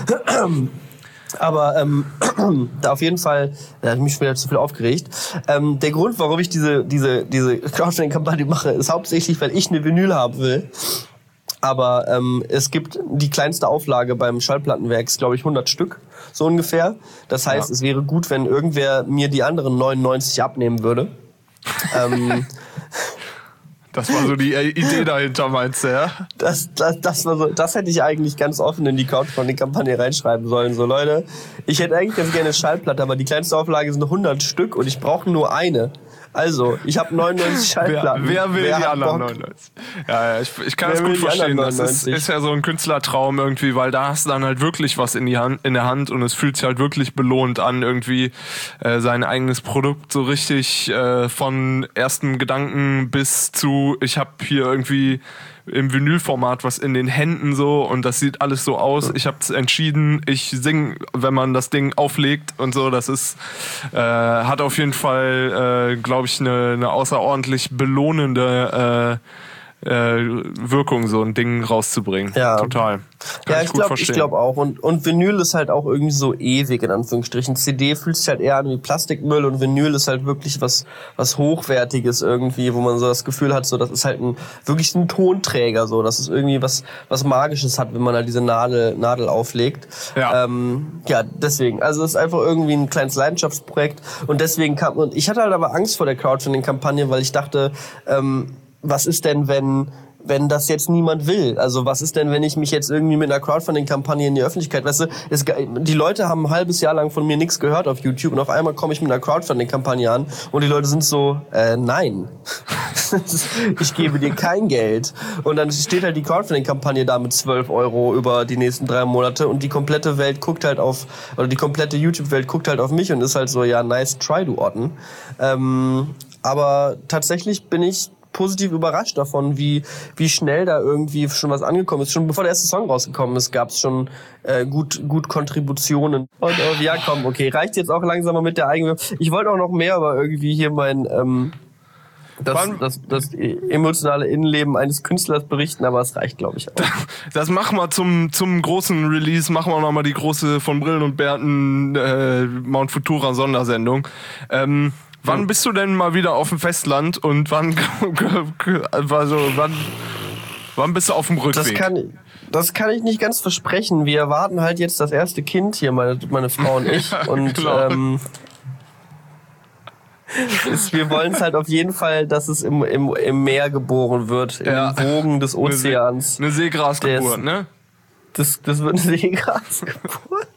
Aber ähm, da auf jeden Fall, da habe ich mich schon wieder zu viel aufgeregt. Ähm, der Grund, warum ich diese diese diese Crowdfunding-Kampagne mache, ist hauptsächlich, weil ich eine Vinyl haben will. Aber ähm, es gibt die kleinste Auflage beim Schallplattenwerk, ist glaube ich hundert Stück, so ungefähr. Das heißt, ja. es wäre gut, wenn irgendwer mir die anderen neunundneunzig abnehmen würde. ähm, Das war so die Idee dahinter, meinst du, ja? Das, das, das, war so, das hätte ich eigentlich ganz offen in die Crowdfunding-Kampagne reinschreiben sollen. So, Leute, ich hätte eigentlich ganz gerne eine Schallplatte, aber die kleinste Auflage sind hundert Stück und ich brauche nur eine. Also, ich habe neunundneunzig Schallplatten. Wer, wer will wer die anderen Bock? neunundneunzig? Ja, ja, ich, ich kann wer das gut verstehen. Das ist, ist ja so ein Künstlertraum irgendwie, weil da hast du dann halt wirklich was in, die Hand, in der Hand und es fühlt sich halt wirklich belohnt an, irgendwie äh, sein eigenes Produkt so richtig äh, von ersten Gedanken bis zu, ich habe hier irgendwie im Vinylformat was in den Händen so und das sieht alles so aus. Ich habe entschieden, ich sing, wenn man das Ding auflegt und so. Das ist äh, hat auf jeden Fall, äh, glaube ich, eine, eine außerordentlich belohnende äh, äh, Wirkung, so ein Ding rauszubringen. Ja. Total. Kann ja, ich, ich gut glaube verstehen. ich glaube auch. Und, und Vinyl ist halt auch irgendwie so ewig, in Anführungsstrichen. C D fühlt sich halt eher an wie Plastikmüll und Vinyl ist halt wirklich was, was Hochwertiges irgendwie, wo man so das Gefühl hat, so, das ist halt ein, wirklich ein Tonträger, so, dass es irgendwie was, was Magisches hat, wenn man halt diese Nadel, Nadel auflegt. Ja. Ähm, ja, deswegen. Also, es ist einfach irgendwie ein kleines Leidenschaftsprojekt und deswegen kam, und ich hatte halt aber Angst vor der Crowdfunding-Kampagne, weil ich dachte, ähm, was ist denn, wenn wenn das jetzt niemand will? Also was ist denn, wenn ich mich jetzt irgendwie mit einer Crowdfunding-Kampagne in die Öffentlichkeit, weißt du, es, die Leute haben ein halbes Jahr lang von mir nichts gehört auf YouTube und auf einmal komme ich mit einer Crowdfunding-Kampagne an und die Leute sind so, äh, nein, ich gebe dir kein Geld. Und dann steht halt die Crowdfunding-Kampagne da mit zwölf Euro über die nächsten drei Monate und die komplette Welt guckt halt auf, oder die komplette YouTube-Welt guckt halt auf mich und ist halt so, ja, nice try, du Otten. Ähm, aber tatsächlich bin ich positiv überrascht davon, wie wie schnell da irgendwie schon was angekommen ist. Schon bevor der erste Song rausgekommen ist, gab es schon äh, gut gut Kontributionen. Und oh, ja, komm, okay, reicht jetzt auch langsam mal mit der Eigenwerbung. Ich wollte auch noch mehr, aber irgendwie hier mein ähm, Das, das, das emotionale Innenleben eines Künstlers berichten, aber es reicht, glaube ich, auch. Das machen wir zum, zum großen Release, machen wir nochmal die große von Brillen und Bärten äh, Mount Futura Sondersendung. Ähm, wann bist du denn mal wieder auf dem Festland und wann, also, wann, wann bist du auf dem Rückweg? Das kann, das kann ich nicht ganz versprechen. Wir erwarten halt jetzt das erste Kind hier, meine, meine Frau und ich. Und genau. ähm, Ist, wir wollen es halt auf jeden Fall, dass es im, im, im Meer geboren wird, in ja. den Wogen des Ozeans. Eine, See, eine Seegrasgeburt, ne? Das, das wird eine Seegrasgeburt.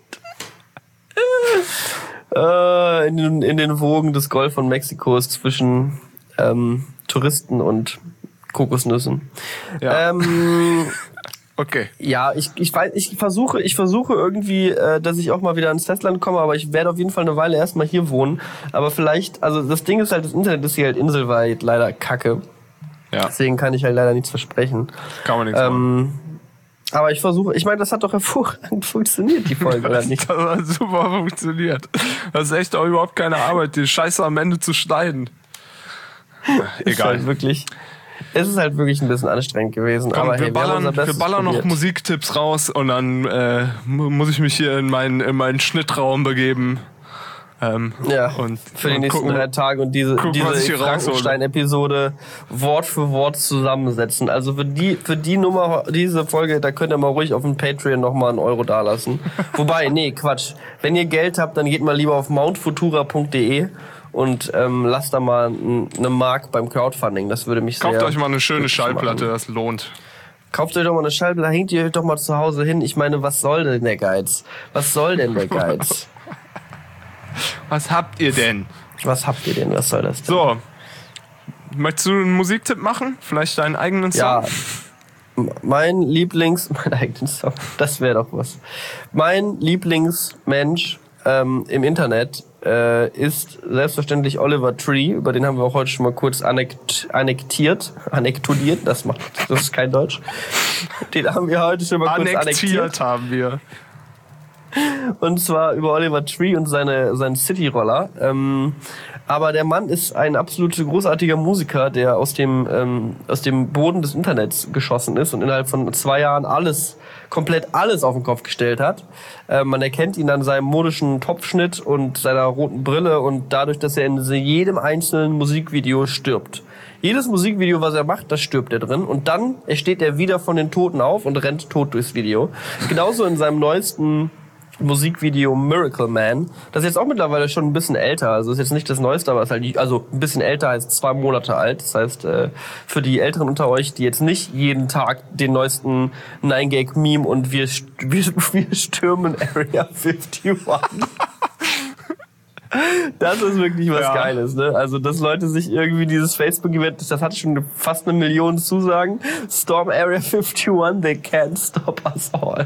äh, in, den, in den Wogen des Golf von Mexikos zwischen ähm, Touristen und Kokosnüssen. Ja. Ähm, Okay. Ja, ich, ich weiß, ich versuche, ich versuche irgendwie, äh, dass ich auch mal wieder ins Festland komme, aber ich werde auf jeden Fall eine Weile erstmal hier wohnen. Aber vielleicht, also das Ding ist halt, das Internet ist hier halt inselweit leider kacke. Ja. Deswegen kann ich halt leider nichts versprechen. Kann man nichts ähm, machen. Aber ich versuche, ich meine, das hat doch hervorragend funktioniert, die Folge, oder nicht? Das hat super funktioniert. Das ist echt auch überhaupt keine Arbeit, die Scheiße am Ende zu schneiden. Egal. Ist halt wirklich... Es ist halt wirklich ein bisschen anstrengend gewesen. Komm, aber wir hey, ballern, wir, wir ballern noch Musiktipps raus und dann äh, muss ich mich hier in meinen, in meinen Schnittraum begeben. Ähm, ja, und, für die und nächsten gucken, drei Tage und diese, gucken, diese Frankenstein-Episode Wort für Wort zusammensetzen. Also für die, für die Nummer, diese Folge, da könnt ihr mal ruhig auf dem Patreon nochmal einen Euro dalassen. Wobei, nee, Quatsch. Wenn ihr Geld habt, dann geht mal lieber auf mount futura punkt de und ähm, lasst da mal eine Mark beim Crowdfunding. Das würde mich Kauft sehr... euch mal eine schöne Schallplatte, machen. Das lohnt. Kauft euch doch mal eine Schallplatte, hängt ihr euch doch mal zu Hause hin. Ich meine, was soll denn der Geiz? Was soll denn der Geiz? Was habt ihr denn? Was habt ihr denn? Was soll das denn? So, möchtest du einen Musiktipp machen? Vielleicht deinen eigenen Song? Ja, mein Lieblings... Mein eigenen Song, das wäre doch was. Mein Lieblingsmensch ähm, im Internet äh, ist selbstverständlich Oliver Tree. Über den haben wir auch heute schon mal kurz annekt, annektiert. Annektudiert, das macht, das ist kein Deutsch. Den haben wir heute schon mal kurz annektiert. Annektiert haben wir. Und zwar über Oliver Tree und seine, seinen City-Roller. Ähm, aber der Mann ist ein absolut großartiger Musiker, der aus dem, ähm, aus dem Boden des Internets geschossen ist und innerhalb von zwei Jahren alles, komplett alles auf den Kopf gestellt hat. Äh, man erkennt ihn an seinem modischen Topfschnitt und seiner roten Brille und dadurch, dass er in jedem einzelnen Musikvideo stirbt. Jedes Musikvideo, was er macht, das stirbt er drin. Und dann steht er wieder von den Toten auf und rennt tot durchs Video. Genauso in seinem neuesten Musikvideo Miracle Man. Das ist jetzt auch mittlerweile schon ein bisschen älter. Also ist jetzt nicht das Neueste, aber ist halt, also ein bisschen älter als zwei Monate alt. Das heißt, für die Älteren unter euch, die jetzt nicht jeden Tag den neuesten Nine-Gag-Meme und wir, wir, wir stürmen Area einundfünfzig. Das ist wirklich was ja. Geiles, ne? Also, dass Leute sich irgendwie dieses Facebook-Event, das hat schon fast eine Million Zusagen. Storm Area einundfünfzig, they can't stop us all.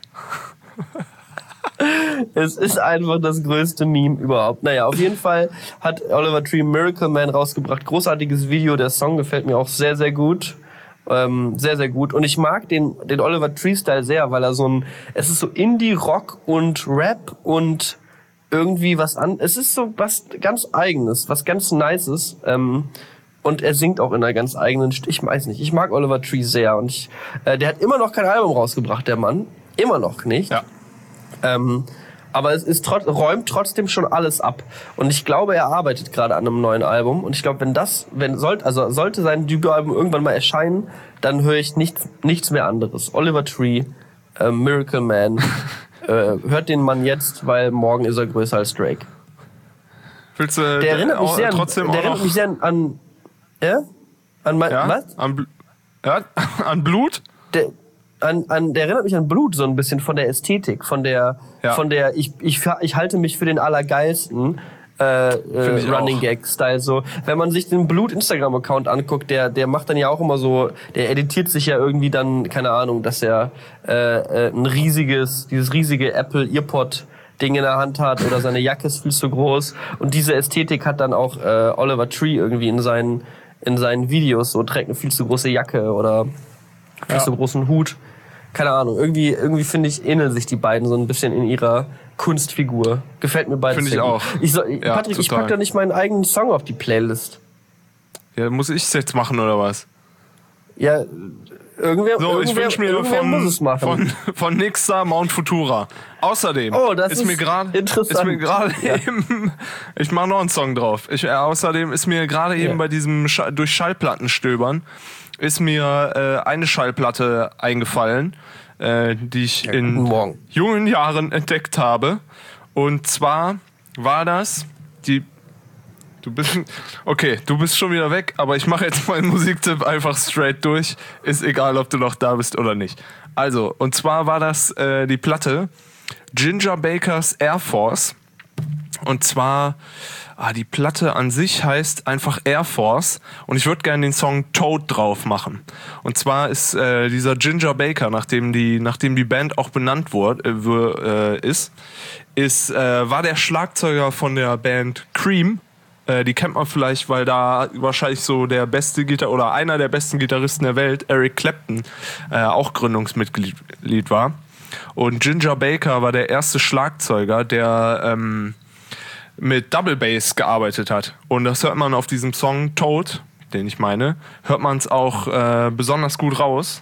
Es ist einfach das größte Meme überhaupt. Naja, auf jeden Fall hat Oliver Tree Miracle Man rausgebracht. Großartiges Video. Der Song gefällt mir auch sehr, sehr gut. Ähm, sehr, sehr gut. Und ich mag den, den Oliver Tree-Style sehr, weil er so ein, es ist so Indie-Rock und Rap und irgendwie was an, es ist so was ganz Eigenes, was ganz Nices. Ähm, und er singt auch in einer ganz eigenen, St- ich weiß nicht, ich mag Oliver Tree sehr. Und ich, äh, der hat immer noch kein Album rausgebracht, der Mann. Immer noch nicht. Ja. Ähm, aber es ist trot- räumt trotzdem schon alles ab. Und ich glaube, er arbeitet gerade an einem neuen Album. Und ich glaube, wenn das, wenn sollte, also sollte sein Debütalbum irgendwann mal erscheinen, dann höre ich nichts, nichts mehr anderes. Oliver Tree, äh, Miracle Man. äh, hört den Mann jetzt, weil morgen ist er größer als Drake. Willst du der erinnert mich sehr an, trotzdem der auch erinnert noch, mich sehr an, an, ja? An mein, ja? was? An, Bl- ja? An Blut? Der, An, an, der erinnert mich an Blut so ein bisschen von der Ästhetik, von der, ja. von der ich, ich, ich halte mich für den Allergeilsten äh, äh, Running Gag Style. So, wenn man sich den Blut Instagram Account anguckt, der, der macht dann ja auch immer so, der editiert sich ja irgendwie dann, keine Ahnung, dass er äh, äh, ein riesiges, dieses riesige Apple Earpod Ding in der Hand hat oder seine Jacke ist viel zu groß und diese Ästhetik hat dann auch äh, Oliver Tree irgendwie in seinen in seinen Videos, so trägt eine viel zu große Jacke oder viel ja. zu großen Hut. Keine Ahnung, irgendwie, irgendwie finde ich, ähneln sich die beiden so ein bisschen in ihrer Kunstfigur. Gefällt mir beides. Finde ich auch. Ich soll, ja, Patrick, total. ich pack da nicht meinen eigenen Song auf die Playlist. Ja, muss ich es jetzt machen oder was? Ja, irgendwer, so, irgendwer, ich wünsche mir irgendwer von, muss es machen. von, von Nixar Mount Futura. Außerdem oh, das ist, ist mir gerade interessant. ist mir gerade Ja. eben, ich mache noch einen Song drauf. Ich, äh, außerdem ist mir gerade Ja. eben bei diesem Sch- durch Schallplatten stöbern ist mir äh, eine Schallplatte eingefallen, äh, die ich Ja, in guten Morgen. jungen Jahren entdeckt habe. Und zwar war das die. Du bist okay, du bist schon wieder weg, aber ich mache jetzt meinen Musiktipp einfach straight durch. Ist egal, ob du noch da bist oder nicht. Also, und zwar war das äh, die Platte Ginger Baker's Air Force. Und zwar, ah, die Platte an sich heißt einfach Air Force. Und ich würde gerne den Song Toad drauf machen. Und zwar ist äh, dieser Ginger Baker, nachdem die, nachdem die Band auch benannt wurde, äh, ist, ist äh, war der Schlagzeuger von der Band Cream. Die kennt man vielleicht, weil da wahrscheinlich so der beste Gitarre oder einer der besten Gitarristen der Welt, Eric Clapton, äh, auch Gründungsmitglied war. Und Ginger Baker war der erste Schlagzeuger, der ähm, mit Double Bass gearbeitet hat. Und das hört man auf diesem Song Toad, den ich meine, hört man es auch äh, besonders gut raus.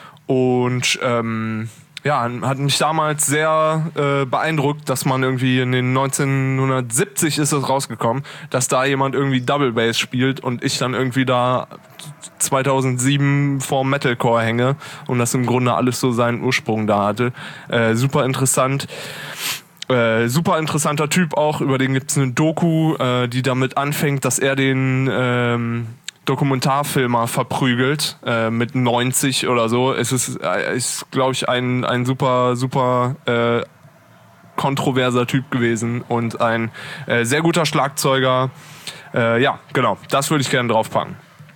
Und ähm, ja, hat mich damals sehr äh, beeindruckt, dass man irgendwie in den neunzehnhundertsiebzig ist es rausgekommen, dass da jemand irgendwie Double Bass spielt und ich dann irgendwie da zweitausendsieben vorm Metalcore hänge und das im Grunde alles so seinen Ursprung da hatte. Äh, super interessant. Äh, super interessanter Typ auch, über den gibt's eine Doku, äh, die damit anfängt, dass er den ähm, Dokumentarfilmer verprügelt äh, mit neunzig oder so. Es ist, äh, ist glaube ich, ein, ein super, super äh, kontroverser Typ gewesen und ein äh, sehr guter Schlagzeuger. Äh, ja, genau, das würde ich gerne draufpacken.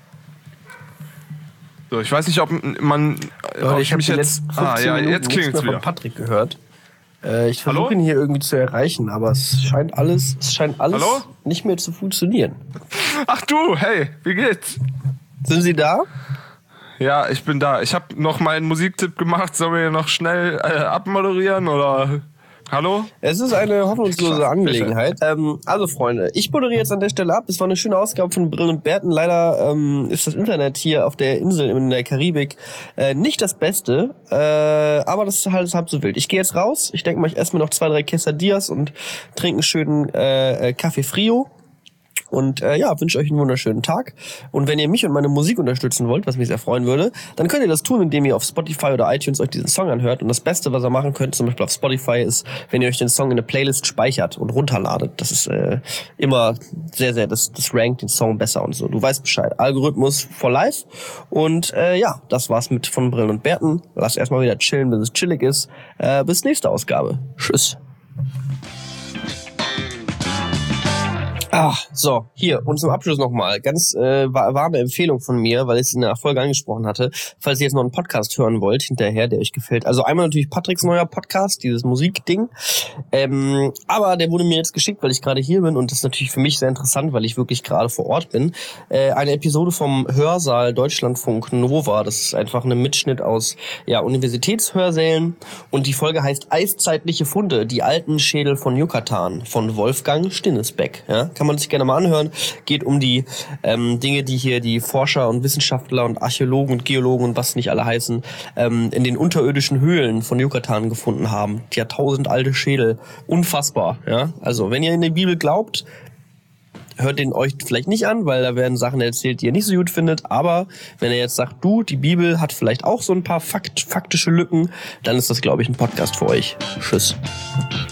So, ich weiß nicht, ob man Leute, ob ich habe mich jetzt. Ah, ja, jetzt klingt es wieder. Von Patrick gehört. Äh, ich Hallo? versuche ihn hier irgendwie zu erreichen, aber es scheint alles, es scheint alles Hallo? nicht mehr zu funktionieren. Ach du, hey, wie geht's? Sind Sie da? Ja, ich bin da. Ich habe noch meinen Musiktipp gemacht. Sollen wir noch schnell äh, abmoderieren oder? Hallo? Es ist eine hoffnungslose Angelegenheit. Ähm, also Freunde, ich moderiere jetzt an der Stelle ab. Es war eine schöne Ausgabe von Brillen und Bärten. Leider ähm, ist das Internet hier auf der Insel in der Karibik äh, nicht das Beste. Äh, aber das ist halt halb so wild. Ich gehe jetzt raus. Ich denke mal, ich esse mir noch zwei, drei Quesadillas und trinke einen schönen äh, Kaffee Frio. Und äh, ja, wünsche euch einen wunderschönen Tag. Und wenn ihr mich und meine Musik unterstützen wollt, was mich sehr freuen würde, dann könnt ihr das tun, indem ihr auf Spotify oder iTunes euch diesen Song anhört. Und das Beste, was ihr machen könnt, zum Beispiel auf Spotify, ist, wenn ihr euch den Song in eine Playlist speichert und runterladet. Das ist äh, immer sehr, sehr, das, das rankt den Song besser und so. Du weißt Bescheid. Algorithmus for life. Und äh, ja, das war's mit von Brillen und Bärten. Lasst erstmal wieder chillen, bis es chillig ist. Äh, bis nächste Ausgabe. Tschüss. Ah, so, hier, und zum Abschluss nochmal, ganz äh, warme Empfehlung von mir, weil ich es in der Folge angesprochen hatte, falls ihr jetzt noch einen Podcast hören wollt, hinterher, der euch gefällt. Also einmal natürlich Patricks neuer Podcast, dieses Musikding, ähm, aber der wurde mir jetzt geschickt, weil ich gerade hier bin und das ist natürlich für mich sehr interessant, weil ich wirklich gerade vor Ort bin. Äh, eine Episode vom Hörsaal Deutschlandfunk Nova, das ist einfach ein Mitschnitt aus ja Universitätshörsälen und die Folge heißt Eiszeitliche Funde, die alten Schädel von Yucatan von Wolfgang Stinnesbeck, ja. Kann man sich gerne mal anhören. Geht um die ähm, Dinge, die hier die Forscher und Wissenschaftler und Archäologen und Geologen und was nicht alle heißen, ähm, in den unterirdischen Höhlen von Yucatan gefunden haben. Die jahrtausendalte Schädel. Unfassbar. Ja? Also, wenn ihr in die Bibel glaubt, hört den euch vielleicht nicht an, weil da werden Sachen erzählt, die ihr nicht so gut findet. Aber wenn ihr jetzt sagt, du, die Bibel hat vielleicht auch so ein paar Fakt, faktische Lücken, dann ist das, glaube ich, ein Podcast für euch. Tschüss.